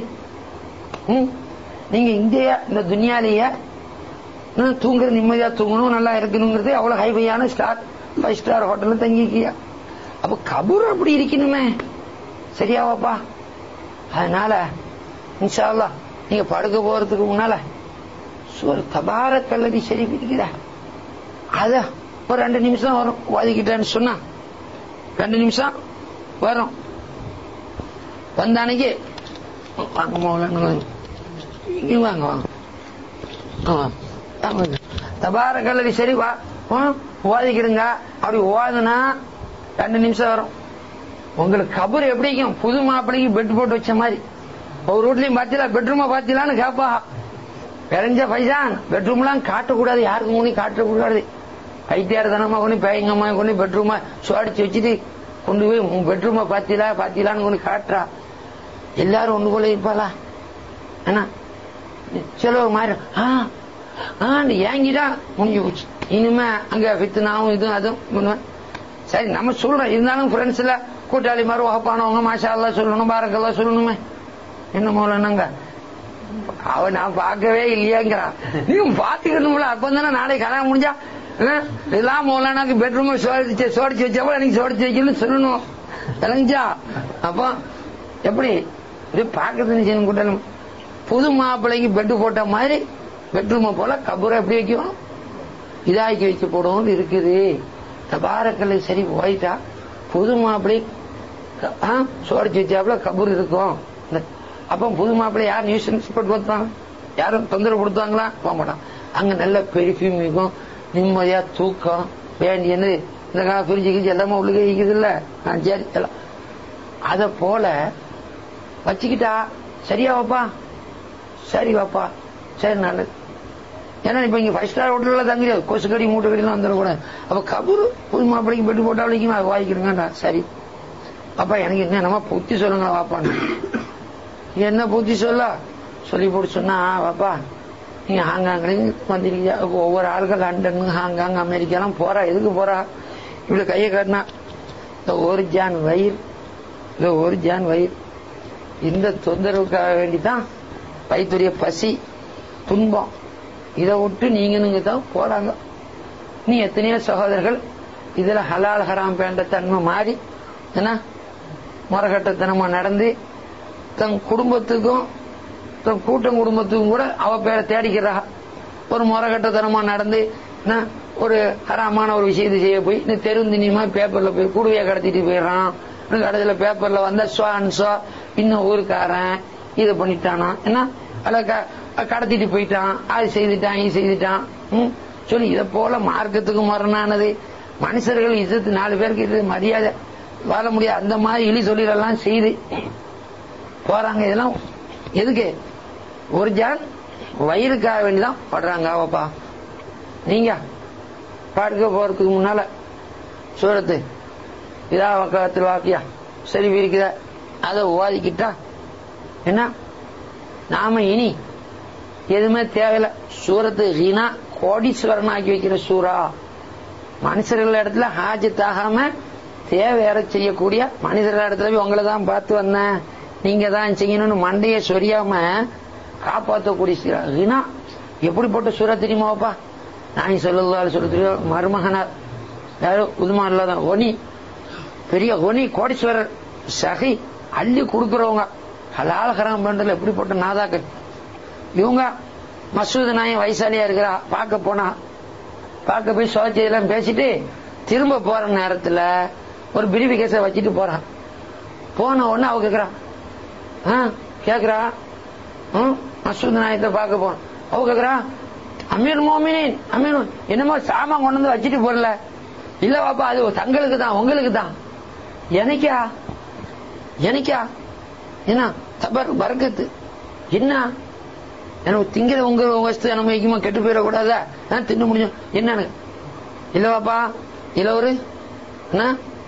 நீங்க இந்தியா இந்த துனியாலேயே தூங்குற நிம்மதியா தூங்கணும், நல்லா இருக்கணுங்கிறது அவ்வளவு ஹைவையான ஸ்டார் ஃபைவ் ஸ்டார் ஹோட்டல்ல தங்கிக்கியா. அப்ப கபூர் அப்படி இருக்கணுமே, சரியாவாப்பா? அதனால இன்ஷா அல்லாஹ் நீங்க படுக்க போறதுக்கு முன்னால ஒரு தபாரக் அல்லதி ஷரீஃப் இருக்கிற அத ஒரு ரெண்டு நிமிஷம் வரும் வாதிக்கிட்டேன்னு சொன்னா, ரெண்டு நிமிஷம் வரும். வந்த அன்னைக்கு வாங்க வாங்க வாங்க தபாரக் அல்லதி ஷரீஃப் ஓதிக்கிடுங்க. அப்படி ஓதுனா ரெண்டு நிமிஷம் வரும். உங்களுக்கு கபர் எப்படிக்கும் புது மாப்பிள்ளைக்கு பெட் போட்டு வச்ச மாதிரி. ஒரு வீட்லயும் பாத்தீங்களா பெட்ரூமா பாத்தீங்களான்னு கேப்பா. பெருஞ்ச பைசான் பெட்ரூம் எல்லாம் காட்டக்கூடாது, யாருக்கு கொண்டு காட்டக்கூடாது. ஐத்தியார் தனமா கொண்டு பேயங்கம்மா கொண்டு பெட்ரூமா சுவாடிச்சு வச்சுட்டு கொண்டு போய் பெட்ரூமா பாத்தீங்களா பாத்தீங்களான்னு கொண்டு காட்டுறா. எல்லாரும் ஒண்ணு போல இருப்பாளா? என்ன செலவு மாறி ஏங்கிட்டா முடிஞ்சு போச்சு. இனிமே அங்க வித்துனாவும் இதுவும் அதுவும் பண்ணுவேன். சரி நம்ம சொல்றோம், இருந்தாலும் ஃப்ரெண்ட்ஸ்ல கூட்டாளி மாதிரி வகப்பானவங்க மாஷா அல்லாஹ் சொல்லணும், பாரக்கல்லாஹ் சொல்லணுமே. என்ன மூலங்க அவன் நான் பார்க்கவே இல்லையாங்கிறான். நீங்க பாத்துக்கணும்ல, அப்ப தானே நாளைக்கு கல்யாணம் முடிஞ்சா எல்லாம் மௌலானாக்கு பெட்ரூம் சோடிச்சு சோடிச்சு வச்சா நீங்க சோடிச்சு வைக்கணும்னு சொல்லணும், விளங்கிச்சா? அப்போ எப்படி இது பார்க்கறது கூட்டணும். புது மாப்பிள்ளைக்கு பெட்டு போட்ட மாதிரி பெட்ரூமை போல கபூரை எப்படி வைக்கும், இதாக்கி வைக்க போடும் இருக்குது. தபாரக்கல்லை சரி போயிட்டா புது மாப்பிள்ளை சோடிச்சு வச்சாப்புல கபூர் இருக்கும். அப்ப புது மாப்பிள்ளை யார் நியூஸ் கொடுத்தாங்க, யாரும் தொந்தரவு கொடுத்தாங்களா? போக மாட்டான். அங்க நல்ல பெர்ஃபியூம் இருக்கும், நிம்மதியா தூக்கம் வேண்டியது. இந்த கால பிரிஞ்சு கிச்சு எல்லாமே உள்ளுக இருக்குது இல்ல, சரி எல்லாம் அத போல வச்சுக்கிட்டா சரியா வாப்பா, சரி வாப்பா, சரி நல்லது. ஏன்னா இப்ப இங்க ஃபைவ் ஸ்டார் ஹோட்டல்ல தங்குறியா, கொசு கடி மூட்டை கடிலாம் வந்துடக்கூடாது. அப்ப கபூர் புது மாப்பிள்ளைக்கு பெட்டு போட்டா வலிக்குமா, அது வாங்கிக்கிறேங்கடா. சரி அப்பா எனக்கு என்னமா புத்தி சொல்லுங்களா வாப்பான்னு. என்ன புத்தி சொல்ல சொல்லி போட்டு சொன்னா, வாப்பா நீங்க ஹாங்காங்லையும் வந்திருக்கீங்க, ஒவ்வொரு ஆளுகள் லண்டன் ஹாங்காங் அமெரிக்கா எல்லாம் போறா, எதுக்கு போறா? இவ்வளவு கையை காட்டினா இந்த ஒரு ஜான் வயிறு, இந்த ஒரு ஜான் வயிறு, இந்த தொந்தரவுக்காக வேண்டிதான் வயிற்றுடைய பசி துன்பம் இதை விட்டு நீங்க தான் போறாங்க. நீ எத்தனையோ சகோதரர்கள் இதுல ஹலால் ஹராம் பேண்ட தன்மை மாறி என்ன முறகட்டத்தனமா நடந்து தன் குடும்பத்துக்கும் தன் கூட்டம் குடும்பத்துக்கும் கூட அவ பேரை தேடிக்கிறா. ஒரு முறகட்டத்தனமா நடந்து ஒரு ஹராமான ஒரு விஷயத்தை செய்ய போய் இந்த தெருந்தினியமா பேப்பர்ல போய் கூடுவையா கடத்திட்டு போயிடறான். கடைசியில பேப்பர்ல வந்தா ஸ்வா இன்னும் ஊருக்காரன் இதை பண்ணிட்டானா என்ன அத கடத்திட்டு போயிட்டான், அது செய்துட்டான் இது செய்துட்டான் சொல்லி இதை போல மார்க்கத்துக்கு மரணானது. மனுஷர்கள் இது நாலு பேருக்கு இது மரியாதை வாழ முடியாது. அந்த மாதிரி இழி சொல்லிடலாம் செய்து போறாங்க. இதெல்லாம் எதுக்கு? ஒரு ஜான் வயிறுக்காக வேண்டிதான் படுறாங்க. அவப்பா நீங்க பாடுக்க போறதுக்கு முன்னால சூரத்து இதா வக்கத்தில் வாக்கியா சரி இருக்குதா அதை ஓதிக்கிட்டா என்ன நாம இனி எதுவுமே தேவையில்லை. சூரத்து ஹீனா கோடீஸ்வரன் ஆக்கி வைக்கிற சூறா. மனுஷர்கள் இடத்துல ஹாஜத்தாகாம தேவையற செய்யக்கூடிய மனிதர்கள் இடத்துல போய் உங்களை தான் பார்த்து வந்தேன் நீங்க தான் செய்யணும்னு மண்டையை சொரியாம காப்பாற்றக்கூடிய சூறா ஹீனா. எப்படிப்பட்ட சூறா தெரியுமாப்பா? நான் சொல்லலாம் சொல்ல மருமகனார் யாரும் உதுமா இல்லாத ஒனி பெரிய ஒனி கோடீஸ்வரர் சகி அள்ளி கொடுக்கிறவங்க ஹலால் ஹராம் பண்றதுல எப்படிப்பட்ட நாதாக்கள் இவங்க. மசூத் நாயம் வயசாலியா இருக்கிறா, பார்க்க போனா பார்க்க போய் சோச்சையெல்லாம் பேசிட்டு திரும்ப போற நேரத்துல ஒரு பிரிவி கேச வச்சுட்டு போறான். போன உடனே அவ கேக்குறா கேக்குறா மசூத் நாயத்தை பார்க்க போன அவ கேக்குறா அமீர் மோமினின் அமீர் என்னமோ சாமான் கொண்டு வந்து வச்சுட்டு போறல. இல்ல பாப்பா அது தங்களுக்கு தான் உங்களுக்கு தான். எனக்கா எனக்கா என்ன தபர் பறக்கத்து என்ன எனக்கு திங்கிற உங்க வஸ்து அனுமதிக்குமா கெட்டு போயிடக்கூடாதா தின்னு முடியும் என்னன்னு இல்ல பாப்பா இல்ல ஒரு என்ன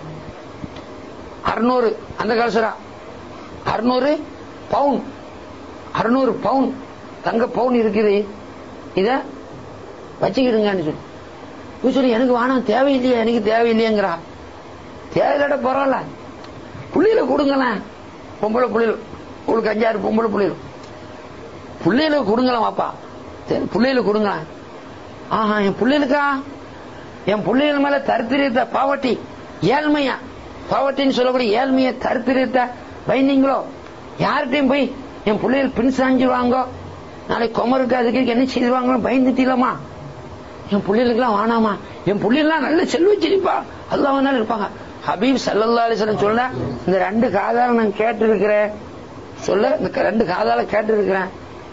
அறுநூறு அந்த காலசுரா அறுநூறு பவுன் அறுநூறு பவுன் தங்க பவுன் இருக்குது இத வச்சுக்கிடுங்கன்னு சொல்லி சொல்லி எனக்கு வானம் தேவையில்லையா எனக்கு தேவையில்லையங்கிறா. தேவையில்லாட பரவாயில்ல புள்ளியில கொடுங்களேன். பொம்பளை புள்ளியில் உங்களுக்கு அஞ்சாறு பொம்பளை புள்ளியில் புள்ளையில கொடுங்களாம் வாப்பா புள்ளையில கொடுங்களேன். ஆஹா என் புள்ளைகளுக்கா என் புள்ளைகள் மேல தரித்திரத்தை பாவட்டி ஏழ்மையா பாவட்டின்னு சொல்லக்கூடிய ஏழ்மைய தரித்திரத்தை வைந்தீங்களோ யார்கிட்டையும் போய் என் பிள்ளைகள் பின் சாஞ்சிருவாங்க நாளைக்கு கொமருக்கு அதுக்கு என்ன செய்வாங்களோ பயந்துட்டீங்களா? என் பிள்ளைகளுக்கு எல்லாம் வானாமா என் பிள்ளைகள்லாம் நல்ல செல்வ செழிப்பா அல்லாஹ்வால இருப்பாங்க. ஹபீப் ஸல்லல்லாஹு அலைஹி வஸல்லம் சொல்ல இந்த ரெண்டு காதால நான் கேட்டு இருக்கிறேன் சொல்ல இந்த ரெண்டு காதால கேட்டு இருக்கிறேன்.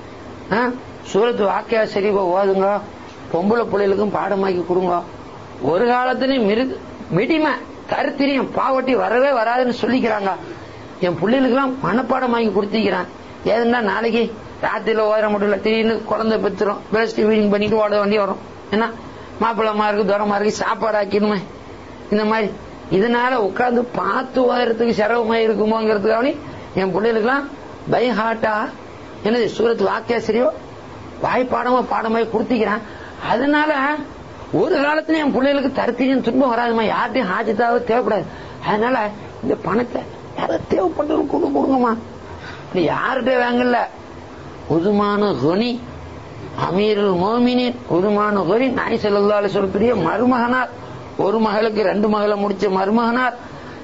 சூரத்து வாக்கியா சரிவா ஓதுங்க, பொம்பளை பிள்ளைகளுக்கும் பாடமாக்கி கொடுங்க. ஒரு காலத்திலையும் மிருது மிடிமை கருத்திரியம் பாவட்டி வரவே வராதுன்னு சொல்லிக்கிறாங்க. என் பிள்ளைகளுக்கு எல்லாம் மனப்பாடமாக்கி கொடுத்திருக்கிறான். ஏதுன்னா நாளைக்கு ராத்திரில ஓர முடியல திடீர்னு குழந்தை பெற்றுரும் பிரஸ்ட் ஃபீடிங் பண்ணிட்டு ஓட வேண்டி வரும். என்ன மாப்பிள்ளமா இருக்கு தூரமா இருக்கு சாப்பாடு ஆக்கிடுமே இந்த மாதிரி இதனால உட்கார்ந்து பார்த்து ஓதுறதுக்கு சிரமமா இருக்குமோங்கிறதுக்காக என் பிள்ளைகளுக்கு எல்லாம் பை ஹார்ட்டா என்னது சூரத்து வாக்கியாசிரியோ வாய்ப்பாடமா பாடமாய் கொடுத்திக்கிறான். அதனால ஒரு காலத்துல என் பிள்ளைகளுக்கு தருத்திரியும் துன்பம் வராதுமா யார்ட்டையும் ஹாஜத்தாக தேவைப்படாது. அதனால இந்த பணத்தை யாரும் தேவைப்பட்டவங்க கொண்டு கொடுங்கம்மா. இப்படி யார்கிட்ட வாங்கல உதுமான கொனி அமீருல் மோமினின் உதுமான கொனி நாய் ஸல்லல்லாஹு அலைஹி வஸல்லம் மருமகனார் ஒரு மகளுக்கு ரெண்டு மகளை முடிச்ச மருமகனார்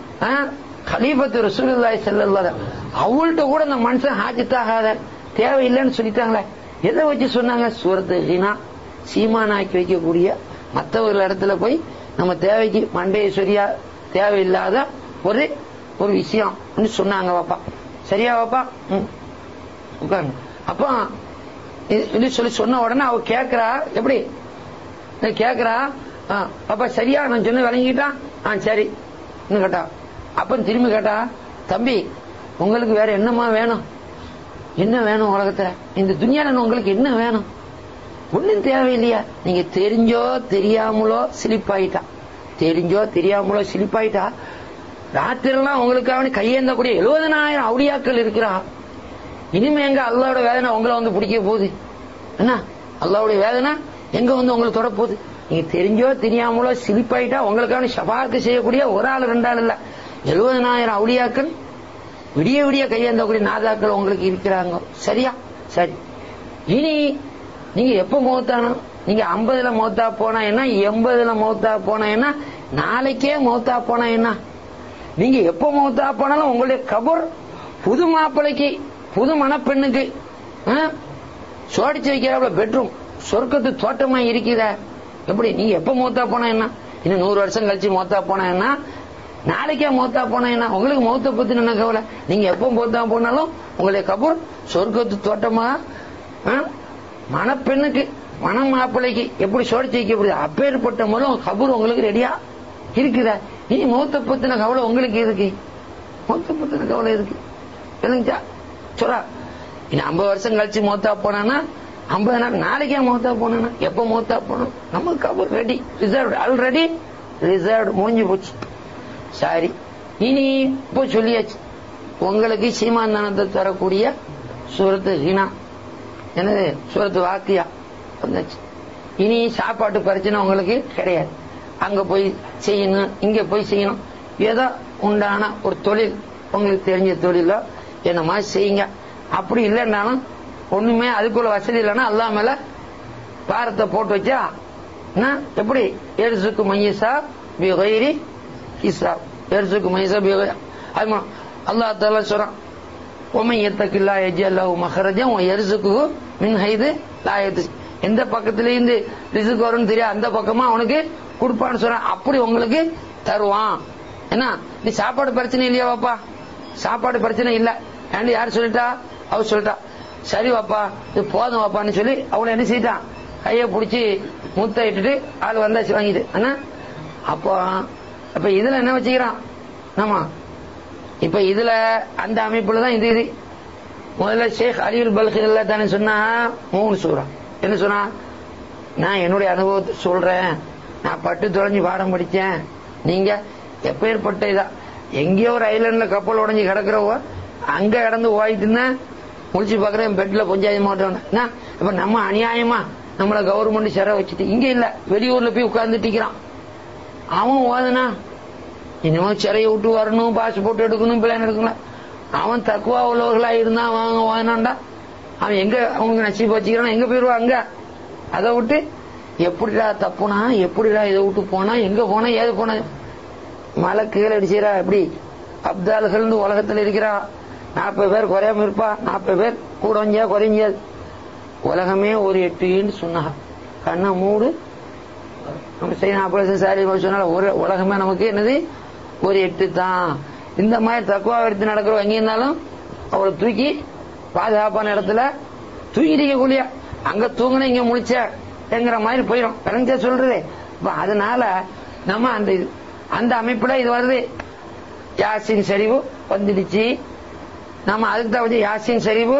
கலீஃபத்து ரசூலுல்லாஹி ஸல்லல்லாஹு அலைஹி வஸல்லம் அவள்கிட்ட கூட இந்த மனுஷன் ஹாஜத்தாகாத தேவையில்லைன்னு சொல்லிட்டாங்களே. எதை வச்சு சொன்னாங்க? சூரத்து ஹீனா சீமானாக்கி வைக்கக்கூடிய மற்றவர்கள் இடத்துல போய் நம்ம தேவைக்கு மண்டேஸ்வரியா தேவையில்லாத ஒரு ஒரு விஷயம் சொன்னாங்க. பாப்பா சரியா பாப்பா உட்காருங்க. அப்ப சொல்லி சொன்ன உடனே அவ கேக்குறா எப்படி கேக்குறா பாப்பா சரியா நான் சொன்ன விளங்கிட்டான். ஆ சரி கேட்டா அப்ப திரும்பி கேட்டா தம்பி உங்களுக்கு வேற என்னமா வேணும்? என்ன வேணும் உலகத்துல இந்த துனியால உங்களுக்கு என்ன வேணும்? ஒன்னும் தேவையில்லையா? நீங்க தெரிஞ்சோ தெரியாமலோ சிலிப்பாயிட்டா தெரிஞ்சோ தெரியாமலோ சிலிப்பாயிட்டா ராத்திரிலாம் உங்களுக்காக கையேந்தக்கூடிய எழுபதனாயிரம் அவுளியாக்கள் இருக்கிறா. இனிமே எங்க அல்லாவோட வேதனை உங்களை வந்து பிடிக்க போகுது? என்ன அல்லாவுடைய வேதனை எங்க வந்து உங்களுக்கு தொட போகுது? நீங்க தெரிஞ்சோ தெரியாமலோ சிலிப்பாயிட்டா உங்களுக்கான ஷபாத்து செய்யக்கூடிய ஒரு ஆள் ரெண்டு ஆள் இல்ல எழுபதனாயிரம் அவுளியாக்கள் விடிய விடிய கையேந்தக்கூடிய நாதாக்கள் உங்களுக்கு இருக்கிறாங்க. சரியா? சரி. இனி நீங்க எப்ப மௌத்தானா? நீங்க ஐம்பதுல மௌத்தா போனா என்ன, எண்பதுல மௌத்தா போனா என்ன, நாளைக்கே மௌத்தா போனா என்ன? நீங்க எப்ப மௌத்தா போனாலும் உங்களுடைய கபர் புது மாப்பிளைக்கு புது மணப்பெண்ணுக்கு சோடிச்சு வைக்கிற பெட்ரூம் சொர்க்கத்து தோட்டமா இருக்கிற. எப்படி? நீங்க எப்ப மௌத்தா போனா என்ன, இன்னும் நூறு வருஷம் கழிச்சு மௌத்தா போனா என்ன, நாளைக்கே மௌத்தா போனா என்ன, உங்களுக்கு மௌத்த பத்தி என்ன கவலை? நீங்க எப்ப மௌத்தா போனாலும் உங்களுடைய கபர் சொர்க்கத்து தோட்டமா மணப்பெண்ணுக்கு மன மாப்பிளைக்கு எப்படி சோடிச்சு வைக்கப்படுது அப்பேற்பட்ட மூலம் கபூர் உங்களுக்கு ரெடியா இருக்குதா? இனி மௌத்த பத்தின கவலை உங்களுக்கு இருக்கு. மௌத்த பத்தின கவலை இருக்கு இல்லைங்களா? சொல்றா இனி ஐம்பது வருஷம் கழிச்சு மௌத்தா போனா ஐம்பது நாள் நாளைக்கே மௌத்தா போனா எப்ப மௌத்தா போனோம் நம்ம Kapoor ready reserve already reserve முடிஞ்சு போச்சு. சரி, இனி இப்போ சொல்லியாச்சு உங்களுக்கு சீமாந்தானத்தை தரக்கூடிய சூரத்து ஹினா என்னது சூரத்து வாக்கியா வந்தாச்சு. இனி சாப்பாட்டு பிரச்சனை உங்களுக்கு கிடையாது. அங்க போய் செய்யணும் இங்க போய் செய்யணும். ஏதோ உண்டான ஒரு தொழில் உங்களுக்கு தெரிஞ்ச தொழிலோ என்ன மாதிரி செய்யுங்க. அப்படி இல்லைன்னாலும் ஒண்ணுமே அதுக்குள்ள வசதி இல்லைன்னா அல்லாஹ் மேல பாரத்தை போட்டு வச்சா எப்படி எரிசுக்கு மையசா பிகைரி ஹிசாப் எரிசுக்கு மையசா பிகைரி அது அல்லாஹ் தஆலா சொல்றான் ومن يتق الله يجعل له مخرجا ويرزقه من حيث لا يحتسب. எந்த பக்கத்துல இருந்து ரிஸ்க் வரும்னு தெரியாது அந்த பக்கமா அவனுக்கு கொடுப்பான்னு சொல்றான். அப்படி உங்களுக்கு தருவான். என்ன நீ சாப்பாடு பிரச்சனை இல்லையா வாப்பா? சாப்பாடு பிரச்சனை இல்ல ஏன்னு யாரு சொல்லிட்டா? அவ சொல்லிட்டா. சரி வாப்பா இது போதும் வாப்பான்னு சொல்லி அவளை என்ன செய்யிட்டான்? கைய பிடிச்சி முத்த இட்டுட்டு ஆள் வந்தாச்சு வாங்கிட்டு. அப்போ அப்ப இதுல என்ன வச்சுக்கிறான் ஆமா. இப்ப இதுல அந்த அமைப்புலதான் இது இது முதல்ல ஷேக் அலியுல் பல்கி தானே சொன்னா மூணு சூறா என்ன சொன்னா, நான் என்னுடைய அனுபவத்தை சொல்றேன், நான் பட்டு தொலைஞ்சு பாடம் படிச்சேன். நீங்க எப்பேற்பட்ட இதா எங்கேயோ ஒரு ஐலண்ட்ல கப்பல் உடஞ்சி கிடக்குறவோ அங்க கிடந்து ஓயிட்டுன்னா முடிச்சு பாக்குறேன் பெட்ல கொஞ்சம் மாட்டோம். இப்ப நம்ம அநியாயமா நம்மள கவர்மெண்ட் சிறை வச்சுட்டு இங்க இல்ல வெளியூர்ல போய் உட்கார்ந்துட்டிக்கிறான். அவன் ஓதுனா இனிமே சிறையை விட்டு வரணும், பாஸ்போர்ட் எடுக்கணும், பிளான் எடுக்கணும். அவன் தக்குவா உள்ளவர்களா இருந்தா அவங்க ஓதுனான்டா அவன் எங்க அவங்க நசீப் வச்சுக்கிறான் எங்க போயிருவா அங்க. அதை விட்டு எப்படிடா தப்புனா எப்படிடா இதை விட்டு போனா எங்க போனா ஏது போன மலை கீழே அடிச்சுறா. எப்படி அப்தால்கள் உலகத்தில் இருக்கிறா நாற்பது பேர் குறையாம இருப்பா, நாற்பது பேர் கூட வஞ்சா குறைஞ்சாது. உலகமே ஒரு எட்டுன்னு சொன்னாங்க. கண்ணை மூடு நம்ம செய்ய சாரி சொன்னால ஒரு உலகமே நமக்கு என்னது ஒரு எட்டு தான். இந்த மாதிரி தக்குவா எடுத்து நடக்கிறோம் எங்க இருந்தாலும் அவளை தூக்கி பாதுகாப்பான இடத்துல தூக்கிட்டு கூடிய அங்க தூங்கின இங்க முடிச்ச என்கிற மாதிரி போயிடும். கலைஞ சொல்றது. அதனால நம்ம அந்த அந்த அமைப்புல இது வருது. யாசின் சரிவு வந்துடுச்சு. நம்ம அதுக்கு தான் வந்து யாசின் சரிவு,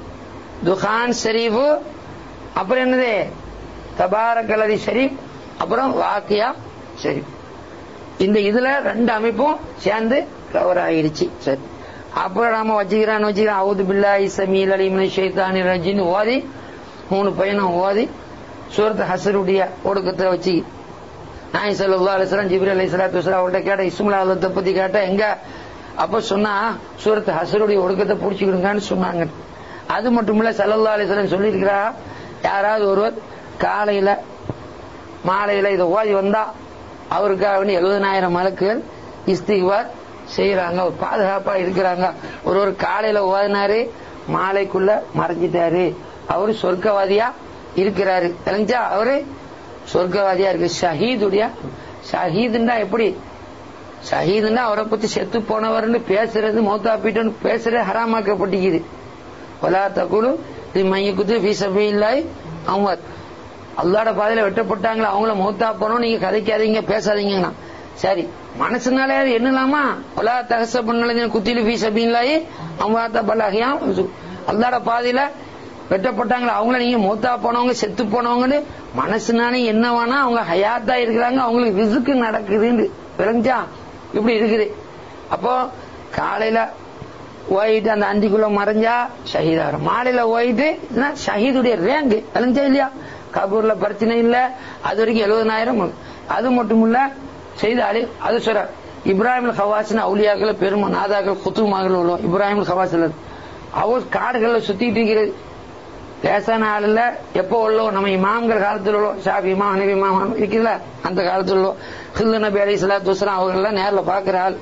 துகான் சரிவு, அப்புறம் என்னது தபாரக்கலதி ஷரீப், அப்புறம் வாக்கியா ஷரீப். இந்த இதுல ரெண்டு அமைப்பும் சேர்ந்து கவர் ஆயிடுச்சு. சரி, அப்புறம் நாம வச்சுக்கிறான்னு வச்சுக்கிறோம் அவுது பில்லாஹி ஸமீல் அலீம் மினஷ் ஷைத்தானிர் ரஜீம் ஓதி மூணு பையனும் ஓதி சூரத் ஹஸ்ருடைய ஒடுக்கத்தை வச்சு நாயகம் ஸல்லல்லாஹு அலைஹி வஸல்லம் ஜிப்ரீல் அலைஹிஸ்ஸலாத்து வஸலாம் அவர்கிட்ட கேட்ட இஸ்முல் ஆலத்தை பத்தி கேட்ட எங்க அப்ப சொன்னா சூரத் ஹஸ்ருடைய ஒடுக்கத்தை புடிச்சுக்கிடுங்கன்னு சொன்னாங்க. அது மட்டும் இல்ல ஸல்லல்லாஹு அலைஹி வஸல்லம் சொல்லி இருக்கிறா யாராவது ஒருவர் காலையில மாலையில இதை ஓதி வந்தா அவருக்காக எழுபதனாயிரம் மலக்குகள் இஸ்திக்பார் செய்யறாங்க, ஒரு பாதுகாப்பா இருக்கிறாங்க. ஒரு ஒரு காலையில ஓதினாரு மாலைக்குள்ள மறைஞ்சிட்டாரு, அவரு சொர்க்கவாதியா இருக்கிறாரு. தெரிஞ்சா அவரு சொர்க்கவாதியா இருக்கு. ஷஹீதுடைய ஷஹீதுண்டா எப்படி? ஷஹீதுண்டா அவரை பத்தி செத்து போனவர்னு பேசுறது மௌத்தாப்பிட்டு பேசுறது ஹராமாக்கப்பட்டிக்குது. வலா தகுலு லிமையகுது ஃபீ சபீலில்லாஹி அம்வாத். அல்லாஹ்வோட பாதையில வெட்டப்பட்டாங்களா அவங்கள மௌத்தா போனோம் நீங்க கதைக்காதீங்க பேசாதீங்கன்னா. சரி, மனசுனாலே என்னலாமா வலா தஹஸபுன்னல்லதீன குத்திலு ஃபீ சபீலில்லாஹி அம்வாத் பல் அஹ்யா. அல்லாஹ்வோட பாதையில வெட்டப்பட்டாங்களா அவங்கள நீங்க மௌத்தா போனவங்க செத்து போனவங்கன்னு மனசுனாலே என்னவானா அவங்க ஹயாத்தா இருக்கிறாங்க, அவங்களுக்கு ரிஸ்க் நடக்குதுன்னு விளங்குச்சா? இப்படி இருக்குது. அப்போ காலையில ஓயிட்டு அந்த அந்திக்குள்ள மறைஞ்சா ஷஹீதாரம், மாலையில ஓயிட்டு ஷஹீதுடைய ரேங்க் விளங்குச்சா இல்லையா? கபூர்ல பிரச்சனை இல்ல. அது வரைக்கும் எழுபதனாயிரம். அது மட்டும் இல்ல செய்தாலே அது சொல்ற இப்ராஹிம் ஹவாஸ்னு அவுலியாக்கள் பெருமை நாதாக்கள் குத்துமாக்கள் உள்ள இப்ராஹிம் ஹவாஸ் அவர் காடுகள்ல சுத்திட்டு இருக்கிறது. லேசான ஆள் இல்ல. எப்போ உள்ளோ நம்ம இமாம்கள் காலத்தில் உள்ளோம், ஷாஃபி இமாம் ஹனஃபி இமாம் இருக்குல்ல, அந்த காலத்தில் உள்ளோம். ஹில்து நபி அலைஹிஸ்ஸலாத்து வஸலாம் அவங்க எல்லாம் நேர்ல பாக்குற ஆள்.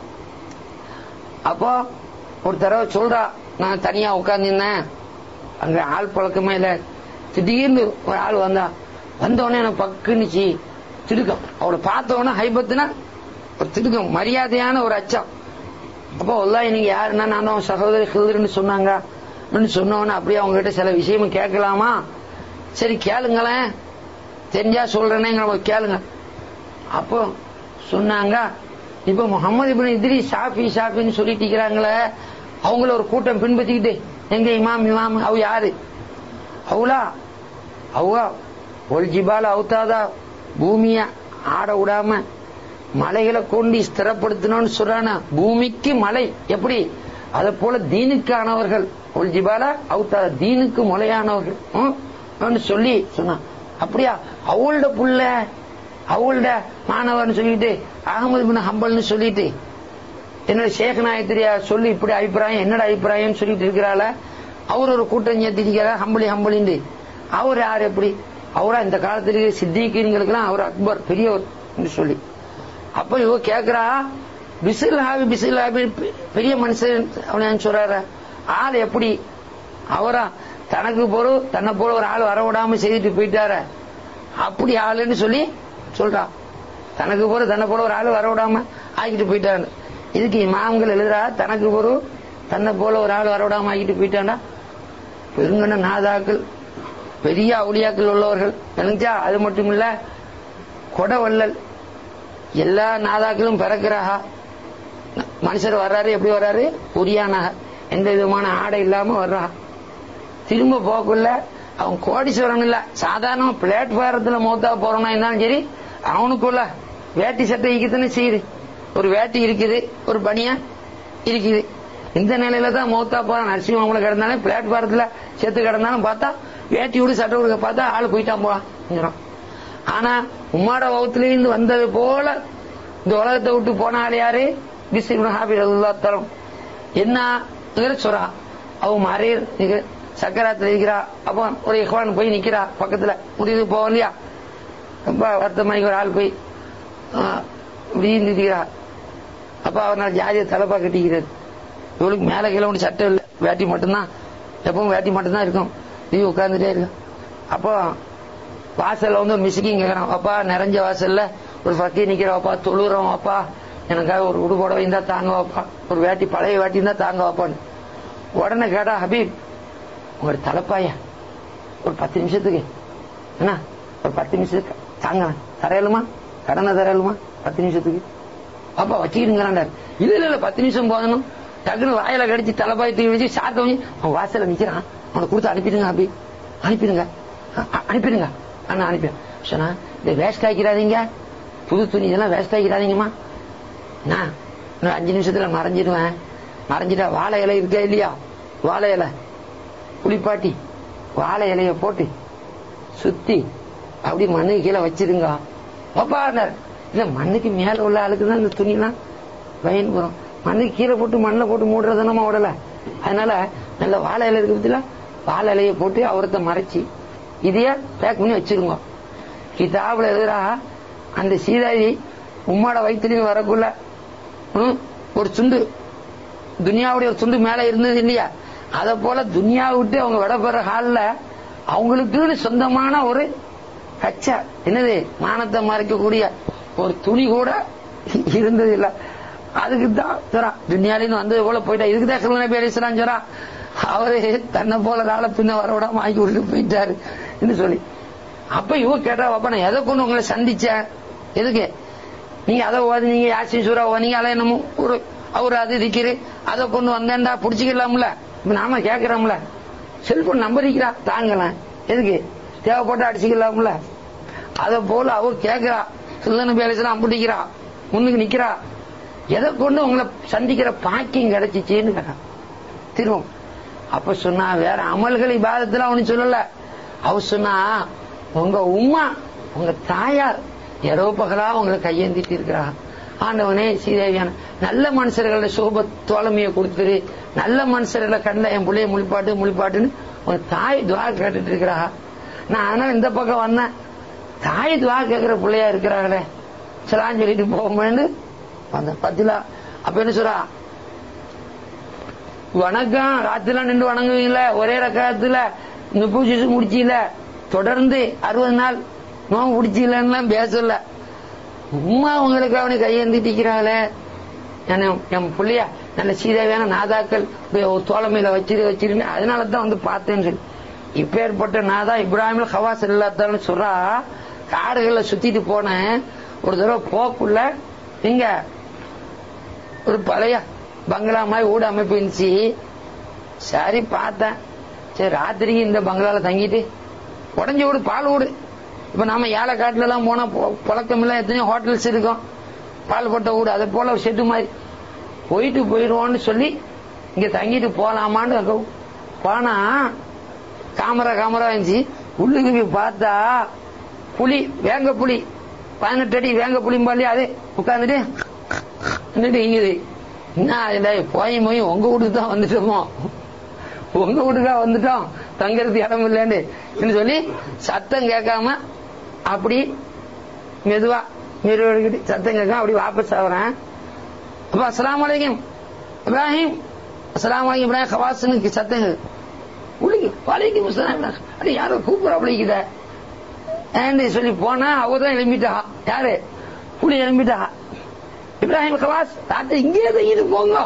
அப்போ ஒரு தடவை சொல்றா, நான் தனியா உட்கார்ந்திருந்தேன், அங்க ஆள் பழக்கமே இல்ல. திடீர்னு ஒரு ஆள் வந்தா, வந்தவொடனே எனக்கு பக்குன்னுச்சு திடுக்கம். அவளை பார்த்த உடனே ஹைபத்துனா ஒரு திடுக்கம், மரியாதையான ஒரு அச்சம். அப்போ வல்லாஹி நீங்க யாருன்னா நான் தான் சகோதரி ஹில்துன்னு சொன்னாங்க. சொன்னவன அப்படியே அவங்க கிட்ட சில விஷயமும் கேட்கலாமா? சரி கேளுங்களேன், தெரிஞ்சா சொல்றேன்னு கேளுங்க. அப்போ சொன்னாங்க, இப்ப முகமது இப்னு இத்ரீஸ் ஷாஃபி ஷாஃபின்னு சொல்லிட்டு இருக்கிறாங்களே, அவங்கள ஒரு கூட்டம் பின்பற்றிக்கிட்டு எங்க இமாம் இமாம் அவ யாரு? அவளா அவா ஒரு ஜிபால அவுத்தாதா, பூமிய ஆட விடாம மலைகளை கொண்டு ஸ்திரப்படுத்தணும்னு சொல்றான. பூமிக்கு மலை எப்படி, அத போல தீனுக்கானவர்கள் ஒரு ஜிபால அவுத்தாதா, தீனுக்கு முளையானவர்கள் சொல்லி சொன்னான். அப்படியா? அவளோட புள்ள அவளோட மாணவர்னு சொல்லிட்டு அகமது பின் ஹம்பல்னு சொல்லிட்டு என்னோட ஷேக் நாயத்திரியா சொல்லி இப்படி அபிப்பிராயம், என்னோட அபிப்பிராயம் சொல்லிட்டு இருக்கிறாள. அவர் ஒரு கூட்டம் சேர்த்திருக்கிறார், ஹம்பளி ஹம்பளின்னு. அவர் யார்? எப்படி அவரா? இந்த காலத்திற்கு சித்திகீன்களுக்கெல்லாம் அவர் அக்பர் பெரியவர் என்று சொல்லி. அப்ப இவ கேக்குறா, பிசில்ஹாபி பிசில்ஹாபி பெரிய மனுஷன் அப்படின்னு சொல்றாரு. ஆள் எப்படி? அவரா தனக்கு போல தன்னை போல ஒரு ஆள் வர விடாம செய்துட்டு போயிட்டார, அப்படி ஆளுன்னு சொல்லி சொல்றா. தனக்கு போல தன்னை போல ஒரு ஆள் வர விடாம ஆக்கிட்டு போயிட்டாரு. இதுக்கு இமாம்கள் எழுதுறா, தனக்கு போல தன்னை போல ஒரு ஆள் வர விடாம ஆக்கிட்டு போயிட்டாண்டா. பெருங்கன நாதாக்கள் பெரிய அவுலியாக்கள் உள்ளவர்கள் நினைச்சா. அது மட்டும் இல்ல, கொடவள்ளல் எல்லா நாதாக்களும் பிறக்கிறாக. மனுஷர் வர்றாரு, எப்படி வர்றாரு? உரியானாக, எந்த விதமான ஆடை இல்லாம வர்றா. திரும்ப போக்குள்ள அவன் கோடீஸ்வரன் இல்ல, சாதாரண பிளாட்பாரத்துல மௌத்தா போறோம்னா இருந்தாலும் சரி, அவனுக்குள்ள வேட்டி சட்டை இக்கத்தானே செய்யுது. ஒரு வேட்டி இருக்குது, ஒரு பனியா இருக்குது. இந்த நிலையில தான் மௌத்தா போறான். நரசிம்ம கிடந்தாலும் பிளாட்பாரத்துல செத்து கிடந்தாலும் பார்த்தா வேட்டியோடு சட்டை கொடுக்க பார்த்தா ஆளு போயிட்டான் போறான். ஆனா உம்மாட வகுத்திலிருந்து வந்தது போல இந்த உலகத்தை விட்டு போன ஆள் யாரு? பிஸ்ர் இப்னு ஹாபிஸ் ரலியல்லாஹு தஆலா. என்ன சொல்றா, அவ மறைய சக்கராத்துல இருக்கிறா. அப்ப ஒரு இஹ்வான் போய் நிக்கிறா பக்கத்துல, முடிவு போவோம் இல்லையா, ரொம்ப வருத்தமாய் ஒரு ஆள் போய் இப்படி நிற்கிறா. அப்ப அவனால் ஜாதிய தலைப்பா கட்டிக்கிறார். இவளுக்கு மேல கீழே ஒன்று சட்டை இல்லை, வேட்டி மட்டும்தான், எப்பவும் வேட்டி மட்டும்தான் இருக்கும். நீ உட்கார்ந்துட்டே இருக்க. அப்போ வாசல்ல வந்து ஒரு மிஸ்கிங் கேட்கறான். அப்பா நிறைஞ்ச வாசல்ல ஒரு ஃபக்கீர் நிக்கிறோம், அப்பா தொழுறோம், அப்பா எனக்காக ஒரு உடுபோட இருந்தா தாங்க வாப்பா, ஒரு வேட்டி பழைய வேட்டி இருந்தா தாங்க வாப்பான்னு. உடனே கேட்டா, ஹபீப் உங்களோட தலைப்பாய ஒரு பத்து நிமிஷத்துக்கு என்ன, ஒரு பத்து நிமிஷத்துக்கு தாங்க தரையலுமா, கடனை தரையலுமா பத்து நிமிஷத்துக்கு அப்பா வச்சுக்கிடுங்கிறாண்டார். இல்ல இல்ல இல்ல பத்து நிமிஷம் போதணும். டக்குன்னு வாயில கடிச்சு தலைப்பாய் தூக்கி வச்சு சாத்த அவன் வாசல நிக்கிறான். அவனை கொடுத்து அனுப்பிடுங்க ஹபீப், அனுப்பிடுங்க அனுப்பிடுங்க அண்ணா அனுப்பி சொன்னா, இந்த வேஸ்ட் ஆக்கிறாதீங்க, புது துணி இதெல்லாம் வேஸ்ட் ஆக்கிறாதீங்கம்மா, நான் இன்னும் அஞ்சு நிமிஷத்துல மறைஞ்சிடுவேன். மறைஞ்சிட்டா வாழை இலை இருக்கா இல்லையா, வாழை இலை குளிப்பாட்டி வாழை இலைய போட்டு சுத்தி அப்படி மண்ணுக்கு கீழே வச்சிருங்க பாப்பா. இல்ல மண்ணுக்கு மேல உள்ள ஆளுக்கு தான் இந்த துணிலாம் பயன் போறோம், மண்ணுக்கு கீழே போட்டு மண்ணில் போட்டு மூடுறது நம்ம உடல. அதனால நல்ல வாழை இலை இருக்கு பத்தில, வாழை இலைய போட்டு அவரத்தை மறைச்சி இதைய பேக் பண்ணி வச்சிருங்க. கிதாபுல எதிரா அந்த சீதாதி உம்மாட வயிற்றுலையும் வரக்குள்ள ஒரு துண்டு துனியாவுடைய ஒரு துண்டு மேல இருந்தது இல்லையா, அத போல துனியா விட்டு அவங்க விடப்படுற ஹால்ல அவங்களுக்கு சொந்தமான ஒரு கச்சா, என்னது மானத்தை மறைக்கக்கூடிய ஒரு துணி கூட இருந்தது இல்ல. அதுக்குதான் சொல்றா, துனியாலின்னு வந்தது போல போயிட்டா. இதுக்குதான் ஹில்து நபி அலைஹிஸ்ஸலாம் சொல்றா, அவரு தன்னை போல நாள பின்ன வர விடாம ஆக்கி விட்டு போயிட்டாரு சொல்லி. அப்ப இவ கேட்டா, அப்ப நான் எதை கொண்டு உங்களை சந்திச்சேன், எதுக்கு நீங்க அதை ஓதி, நீங்க யாசின் சூரா ஓதிங்க, அதை என்னமோ ஒரு அவரு அது இருக்கிற அதை கொண்டு வந்தேன்டா பிடிச்சிக்கலாம்ல. இப்ப நாம கேட்கிறோம்ல, செல்போன் நம்பர் இருக்கிறா தாங்கலாம், எதுக்கு தேவைப்பட்டு அடிச்சுக்கலாம்ல. அத போல அவர் கேட்கிறா, ஹில்து நபி அலைஹிஸ்ஸலாம் பிடிக்கிறா, முன்னுக்கு நிக்கிறா, எதை கொண்டு உங்களை சந்திக்கிற பாக்கியம் கிடைச்சிச்சுன்னு கேட்டா திரும்ப. அப்ப சொன்னா, வேற அமல்கள் இபாதத்துல அவனு சொல்லல. அவ சொன்னா, உங்க உம்மா உங்க தாயார் இரவு பகலா உங்களை கையேந்திட்டு இருக்கிறா, ஆண்டவனே சீதேவியான நல்ல மனுஷர்களை சோப தோழமையை கொடுத்துரு, நல்ல மனுஷர்களை கண்ட என் பிள்ளைய முழிப்பாட்டு முழிப்பாட்டுன்னு ஒரு தாய் துவா கேட்டுட்டு இருக்கிறா. நான் அதனால இந்த பக்கம் வந்தேன், தாய் துவா கேட்கிற பிள்ளையா இருக்கிறாங்களே சலான்னு சொல்லிட்டு போகும்போது வந்தேன். பத்திலா அப்ப என்ன சொல்றா, வணக்கம் ராத்திரிலாம் நின்று வணங்குவீங்கள, ஒரே ரகத்துல முப்பது ஜூஸ் முடிச்சீல, தொடர்ந்து அறுபது நாள் நோம்பு பிடிச்சீங்கன்னு பேசல, உமா உங்களுக்கு அவனை கையெழுந்திட்டிக்கிறாங்களே, என் பிள்ளைய நல்ல சீதாவியான நாதாக்கள் தோழமையில வச்சிரு வச்சிருன்னு அதனாலதான் வந்து பார்த்தேன்னு சொல்லி. இப்ப ஏற்பட்ட நாதா இப்ராஹிம் ஹவாஸ் இல்லாதான்னு சொல்றா. காடுகள்ல சுத்திட்டு போனேன், ஒரு தடவை போக்குள்ள இங்க ஒரு பழைய பங்களா மாதிரி வீடு அமைப்பு இருந்துச்சு. சரி பார்த்தேன், சரி ராத்திரிக்கு இந்த பங்களால தங்கிட்டு உடஞ்ச வீடு பால் வீடு. இப்ப நாம ஏழை காட்டுல எல்லாம் போனா பழக்கம் எல்லாம் எத்தனையோ ஹோட்டல்ஸ் இருக்கும், பால் போட்ட வீடு, அதை போல செட்டு மாதிரி போயிட்டு போயிடுவோம்னு சொல்லி இங்க தங்கிட்டு போலாமான்னு போனா காமரா காமரா இருந்துச்சு. உள்ளுக்கு போய் பார்த்தா புலி, வேங்க புலி, பதினெட்டு அடி வேங்க புலிம்பாலே அது உட்கார்ந்துட்டு இங்குது. என்ன போய் போய் உங்க வீட்டுக்கு தான் வந்துட்டோமோ, உங்க வீட்டுக்கா வந்துட்டோம், தங்கறது இடம் இல்லைன்னு சொல்லி சத்தம் கேட்காம அப்படி மெதுவா மெருவடிக்கிட்டு சத்தம் கேட்காம அப்படி வாபஸ் ஆகுறேன். அப்ப அஸ்ஸலாமு அலைக்கும் இப்ராஹிம், அஸ்ஸலாமு அலைக்கும் இப்ராஹிம் ஹவாஸுக்கு சத்தம் உளிக்கு வலைக்கும் அடி யாரோ கூப்பிட அப்படிக்குத சொல்லி போனா அவதான் எழும்பிட்டா. யாரு புலி எழும்பிட்டா. இப்ராஹிம் ஹவாஸ் ராத்திரி இங்கே தங்கிட்டு போங்க,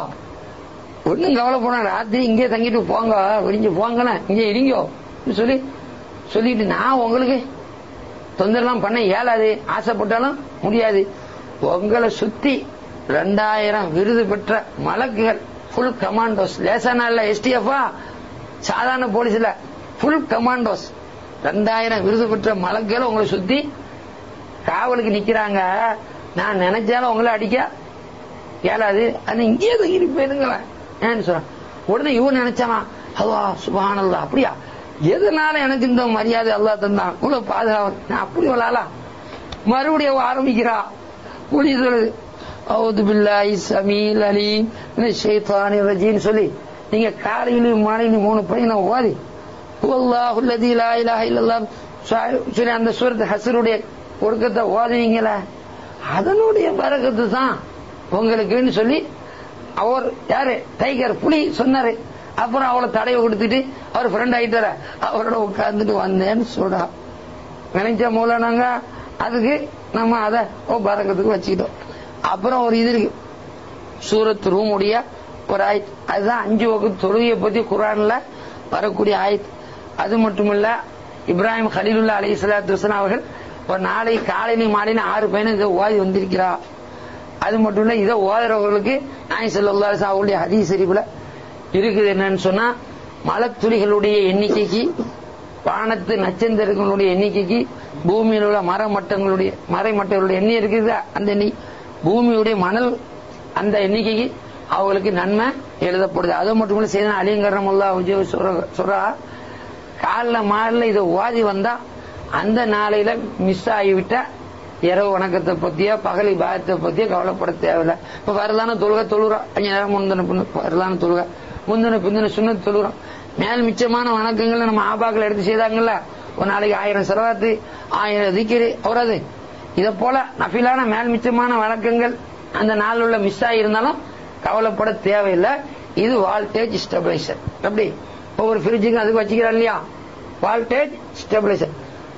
ஒன்னும் கவலைப்பட ராத்திரி இங்கே தங்கிட்டு போங்க, விடிஞ்சு போங்கண்ணா இங்கே இருங்கோ சொல்லி சொல்லிட்டு நான் உங்களுக்கு தொந்தரலாம் பண்ண இயலாது, ஆசைப்பட்டாலும் முடியாது. உங்களை சுத்தி ரெண்டாயிரம் விருது பெற்ற மலக்குகள், புல் கமாண்டோஸ், லேசான இல்ல எஸ்டிஎஃபா சாதாரண போலீஸ்ல புல் கமாண்டோஸ், ரெண்டாயிரம் விருது பெற்ற மலக்குகள் உங்களை சுத்தி காவலுக்கு நிக்கிறாங்க. நான் நினைச்சாலும் உங்களை அடிக்க இயலாது, அது இங்கே தங்கி போயிருங்களேன் ஏன்னு சொல்றேன். உடனே இவன் நினைச்சானா, அல்லா சுப்ஹானல்லாஹ், அப்படியா எதனால எனக்கு இந்த மரியாதை அல்லாஹ் தந்தான், இவ்வளவு பாதுகாப்பு, நான் அப்படி விளாலா. மறுபடியும் ஆரம்பிக்கிறா புலி சொல்லுது, அவுது பில்லாஹி ஸமீல் அலீம் மினஷ் ஷைத்தானிர் ரஜீம் சொல்லி நீங்க காலையிலும் மாலையிலும் மூணு பையனை ஓதி அல்லாஹு அல்லதி லா இலாஹ இல்லல்லாஹ் சொல்லி அந்த சூரத் ஹஸ்ருடைய ஒடுக்கத்தை ஓதுவீங்களா, அதனுடைய பரக்கத்து தான் உங்களுக்குன்னு சொல்லி அவர் யாரு டைகர் புலி சொன்னாரு. அப்புறம் அவளை தடவை கொடுத்துட்டு அவர் ஃப்ரெண்ட் ஆயிட்டார, அவரோட உட்கார்ந்துட்டு வந்தேன்னு சொல்றா. நினைச்ச மூலனாங்க அதுக்கு நம்ம அதை ஓ பரக்கத்துக்கு வச்சுக்கிட்டோம். அப்புறம் ஒரு இது இருக்கு, சூரத் ரூமுடைய ஒரு ஆயத், அதுதான் அஞ்சு வகுப்பு தொழுகையை பத்தி குர்ஆன்ல வரக்கூடிய ஆயத். அது மட்டுமல்ல, இப்ராஹிம் கலீலுல்லாஹ் அலைஹிஸ்ஸலாத்து வஸலாம் அவர்கள் ஒரு நாளை காலையிலும் மாலையிலும் ஆறு பையனும் இதை ஓதி வந்திருக்கிறா. அது மட்டும் இல்ல, இதை ஓதுறவர்களுக்கு நாயகம் ஸல்லல்லாஹு அலைஹி வஸல்லம் உடைய ஹதீஸ் ஷரீஃப்ல இருக்குது. என்னன்னு சொன்னா, மலத்துளிகளுடைய எண்ணிக்கைக்கு, வானத்து நட்சத்திரங்களுடைய எண்ணிக்கைக்கு, பூமியில் உள்ள மரமட்டங்களுடைய மறைமட்டங்களுடைய எண்ணி இருக்குது, அந்த எண்ணி பூமியுடைய மணல் அந்த எண்ணிக்கைக்கு அவங்களுக்கு நன்மை எழுதப்படுது. அது மட்டும் இல்ல, செய்த அலிங்கரமுல்லா சொல்றா, காலில் மாலில் இதை ஓதி வந்தா அந்த நாளையில மிஸ் ஆகிவிட்ட இரவு வணக்கத்தை பத்தியோ பகல் இபாதத்தை பத்தியோ கவலைப்பட தேவையில்லை. இப்ப வரலான தொழுகை தொழுகிறோம், அஞ்சு நேரம் முந்தின வரலான தொழுகை, முந்தின பிந்தின சுண்ணத் தொழுகிறோம். மேல் மிச்சமான வணக்கங்களை நம்ம ஆபாக்கள் எடுத்து செய்தாங்கல்ல, ஒரு நாளைக்கு ஆயிரம் செலவாத்து, ஆயிரம் திக்கிரு அவரது, இதை போல நஃபிலான மேல் மிச்சமான வணக்கங்கள் அந்த நாள் உள்ள மிஸ் ஆகியிருந்தாலும் கவலைப்பட தேவையில்லை. இது வால்டேஜ் ஸ்டெபிலைசர். எப்படி ஒவ்வொரு ஃப்ரிட்ஜுக்கு அதுக்கு வச்சுக்கிறா இல்லையா, வால்டேஜ் ஸ்டெபிலைசர்.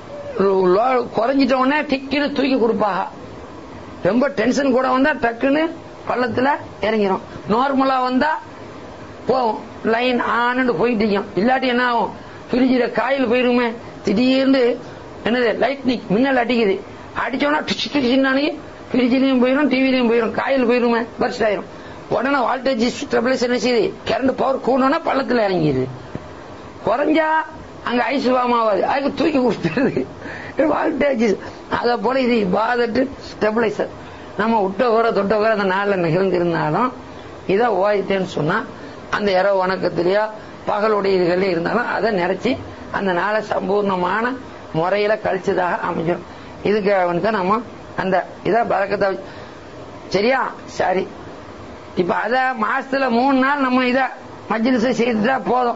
குறைஞ்சிட்ட உடனே டிக்குன்னு தூக்கி கொடுப்பாங்க. ரொம்ப டென்ஷன் கூட வந்தா டக்குன்னு பள்ளத்துல இறங்கிடும். நார்மலா வந்தா போகும், லைன் ஆனு போயிட்டு இருக்கும். இல்லாட்டி என்ன ஆகும், ஃப்ரிட்ஜில காயில் போயிருமே, திடீர்னு என்னது லைட்னிங் மின்னல் அடிக்குது, அடிச்சோன்னா ஃப்ரிட்ஜிலையும் போயிடும், டிவிலையும் போயிடும், காயில் போயிருமே, பர்ஸ்ட் ஆயிரும். உடனே வால்டேஜ் ஸ்டெபிலைசர் என்ன செய்யுது, கரண்ட் பவர் கூடனா பள்ளத்துல இறங்கிடுது. குறைஞ்சா அங்க ஐஸ் வாமாவாது, அதுக்கு தூக்கி கொடுத்துருது வால்டேஜ். அத போல இது இபாதத்து ஸ்டெபிலைசர். நம்ம விட்ட ஊர தொட்ட ஊர அந்த நாள்ல நிகழ்ந்திருந்தாலும் இதை ஓதித்தேன்னு சொன்னா அந்த இரவு வணக்கத்திலேயோ பகலுடைய இதுகளே இருந்தாலும் அதை நிறைச்சி அந்த நாளை சம்பூர்ணமான முறையில கழிச்சதாக அமைஞ்சிடும். இதுக்கு வந்து நம்ம அந்த இதை பரக்கத்தை சரியா? சரி, இப்ப அத மாசத்துல மூணு நாள் நம்ம இத மஜ்லிஸ் செய்துட்டா போதும்.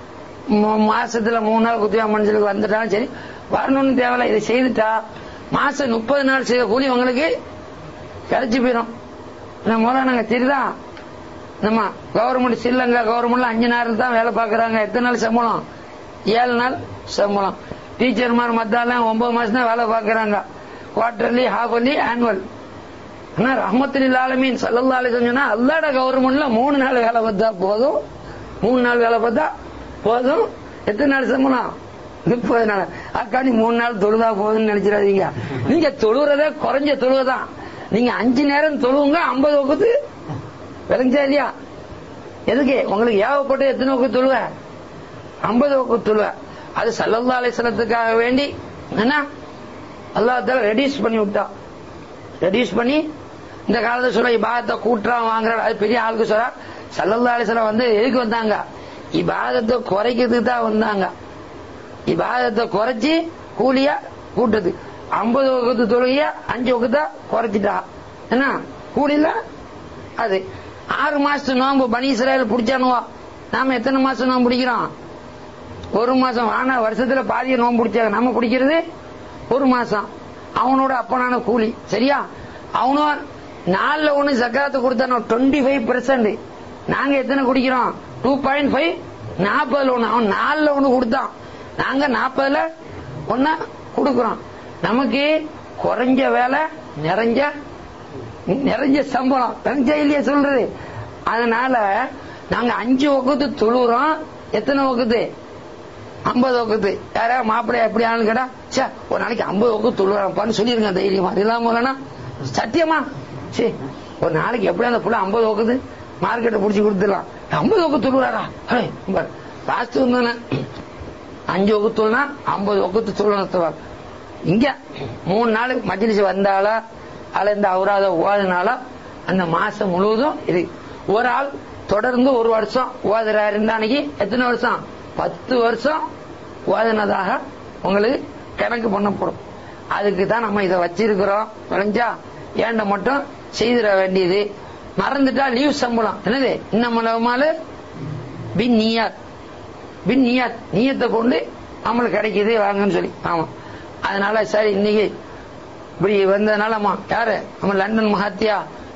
மாசத்துல மூணு நாள் குத்துவா மஞ்சளுக்கு வந்துட்டாலும் சரி, வரணும்னு தேவையில்ல. இதை செய்துட்டா மாசம் முப்பது நாள் செய்த கூலி உங்களுக்கு கிடைச்சு போயிடும். மூலம் நாங்க தெரியுதா, நம்ம கவர்மெண்ட் ஸ்ரீலங்கா கவர்மெண்ட்ல அஞ்சு நேரம் தான் வேலை பார்க்கறாங்க. எத்தனை நாள் சம்பளம்? ஏழு நாள் சம்பளம். டீச்சர் மாதிரி மத்தால ஒன்பது மாசம் தான் வேலை பார்க்கறாங்க. Quarterly, half yearly, annual. ஆனா ரஹ்மத்துல் ஆலமீன் ஸல்லல்லாஹு அலைஹி வஸல்லம் சொன்னா அல்லாஹ்ட கவர்மெண்ட்ல மூணு நாள் வேலை பார்த்தா போதும். மூணு நாள் வேலை பார்த்தா போதும். எத்தனை நாள் சம்பளம்? முப்பது நாள். அக்காண்டி மூணு நாள் தொழுதா போதும்னு நினைச்சிடாதீங்க. நீங்க தொழுறதே குறைஞ்ச தொழுவதான். நீங்க அஞ்சு நேரம் தொழுவுங்க, ஐம்பது வகுத்து விளங்கிச்சா இல்லையா? எதுக்கு உங்களுக்கு ஏவப்பட்டு எத்தனை வகுத்து தொழுவ? ஐம்பது வகுத்து தொழுவ. அது ஸல்லல்லாஹு அலைஹி வஸல்லத்துக்காக வேண்டி என்ன அல்லாஹ் தஆலா ரெடியூஸ் பண்ணி விட்டா. ரெடியூஸ் பண்ணி இந்த காலத்துல சொல்ல இபாதத்தை கூட்டுறான் வாங்குறான், அது பெரிய ஆளுக்கு சொல்ற. ஸல்லல்லாஹு அலைஹி வஸல்லம் வந்து எதுக்கு வந்தாங்க? இபாதத்தை குறைக்கிறதுக்கு தான் வந்தாங்க. இபாதத்தை குறைச்சி கூலியா கூட்டது. ஐம்பது வகுத்து தொழுகைய அஞ்சு வகுத்தா குறைச்சிட்டா என்ன கூலில. அது ஆறு மாசத்து நோம்பு பனி இஸ்ராயேல் பிடிச்சானுவா. நாம எத்தனை மாசம் நோம்பு பிடிக்கிறோம்? ஒரு மாசம். ஆனா வருஷத்துல பாதிய நோம்பு பிடிச்சாங்க. நம்ம பிடிக்கிறது ஒரு மாசம். அவனோட அப்பனான கூலி சரியா? அவனும் நாலுல ஒண்ணு ஜக்காத்து கொடுத்தானோ டுவெண்ட்டி ஃபைவ் பெர்சென்ட். நாங்க எத்தனை குடிக்கிறோம்? Two point five. நாற்பதுல ஒண்ணு. அவன் நாலுல ஒண்ணு கொடுத்தான், நாங்க நாற்பதுல ஒண்ணு கொடுக்கிறோம். நமக்கு குறைஞ்ச வேலை நிறைஞ்ச நிறைஞ்ச சம்பளம். நிறைஞ்ச இல்லையா சொல்றது? அதனால நாங்க அஞ்சு வகுத்து தொழுறோம். எத்தனை வகுத்து? ஐம்பது வகுத்து. யாரா மாப்பிள்ளையா எப்படி ஆனு கேட்டா, சே ஒரு நாளைக்கு ஐம்பது வகுத்து தொழுறாப்பான்னு சொல்லிருங்க தைரியமா. இல்லாம சத்தியமா சரி ஒரு நாளைக்கு எப்படி அந்த புள்ள ஐம்பது வகுத்து மார்க்கெட்டை புடிச்சு கொடுத்துடலாம். ஐம்பது வகுத்து தொழுறாரா? வாஸ்து தானே. அஞ்சு வகுத்துனா ஐம்பது வகுத்து தொழுவார். இங்க மூணு நாள் மஜ்லிஸ் வந்தாலா அல்ல இந்த அவராத ஓதுனாலா அந்த மாசம் முழுவதும் இது. ஒரு ஆள் தொடர்ந்து ஒரு வருஷம் ஓதுறாரு. அன்னைக்கு எத்தனை வருஷம்? பத்து வருஷம் ஓதுனதாக உங்களுக்கு கணக்கு பண்ணப்படும். அதுக்கு தான் நம்ம இதை வச்சிருக்கிறோம். விளைஞ்சா ஏண்ட மட்டும் செய்திட வேண்டியது. மறந்துட்டா லீவ் சம்பளம் என்னது? இன்னமலமாலு பின் நியாத். பின் நியாத் நியத்தை கொண்டு நம்மளுக்கு கிடைக்குது வாங்கன்னு சொல்லி. ஆமா, அதனால சரி இன்னைக்கு இப்படி வந்ததுனால யாரு நம்ம லண்டன் மஹாத்தியா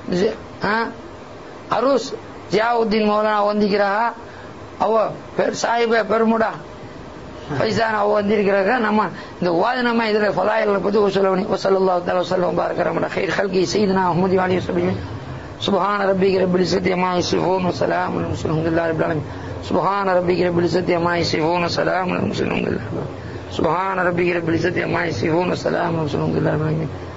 அரூஸ் ஜியாவுத்தீன் மௌலானா வந்திக்கிறா. அவ சாஹிப பெருமுடா பைசான அவ வந்திருக்கிறாங்க. நம்ம இந்த ஓதனமா இதுல ஃபலாயில்ல பத்தி சொல்லணும். வஸல்லல்லாஹு தஆலா வஸல்லம் பாரக ரஹமத கைர் ஹல்கி சய்யிதுனா முஹம்மது வ அலிஹி வஸல்லம். சுப்ஹான ரப்பிக ரப்பில் இஸ்ஸத்தி அம்மா யசிஃபூன் வ ஸலாமுன் அலல் முர்ஸலீன் அல்ஹம்துலில்லாஹி ரப்பில் ஆலமீன். சுப்ஹான ரப்பிக ரப்பில் இஸ்ஸத்தி அம்மா யசிஃபூன் வ ஸலாமுன் அலல் முர்ஸலீன் அல்ஹம்துலில்லாஹி. சுப்ஹான ரப்பிக ரப்பில் இஸ்ஸத்தி அம்மா யசிஃபூன் வ ஸலாமுன் அலல் முர்ஸலீன் அல்ஹம்துலில்லாஹி ரப்பில் ஆலமீன்.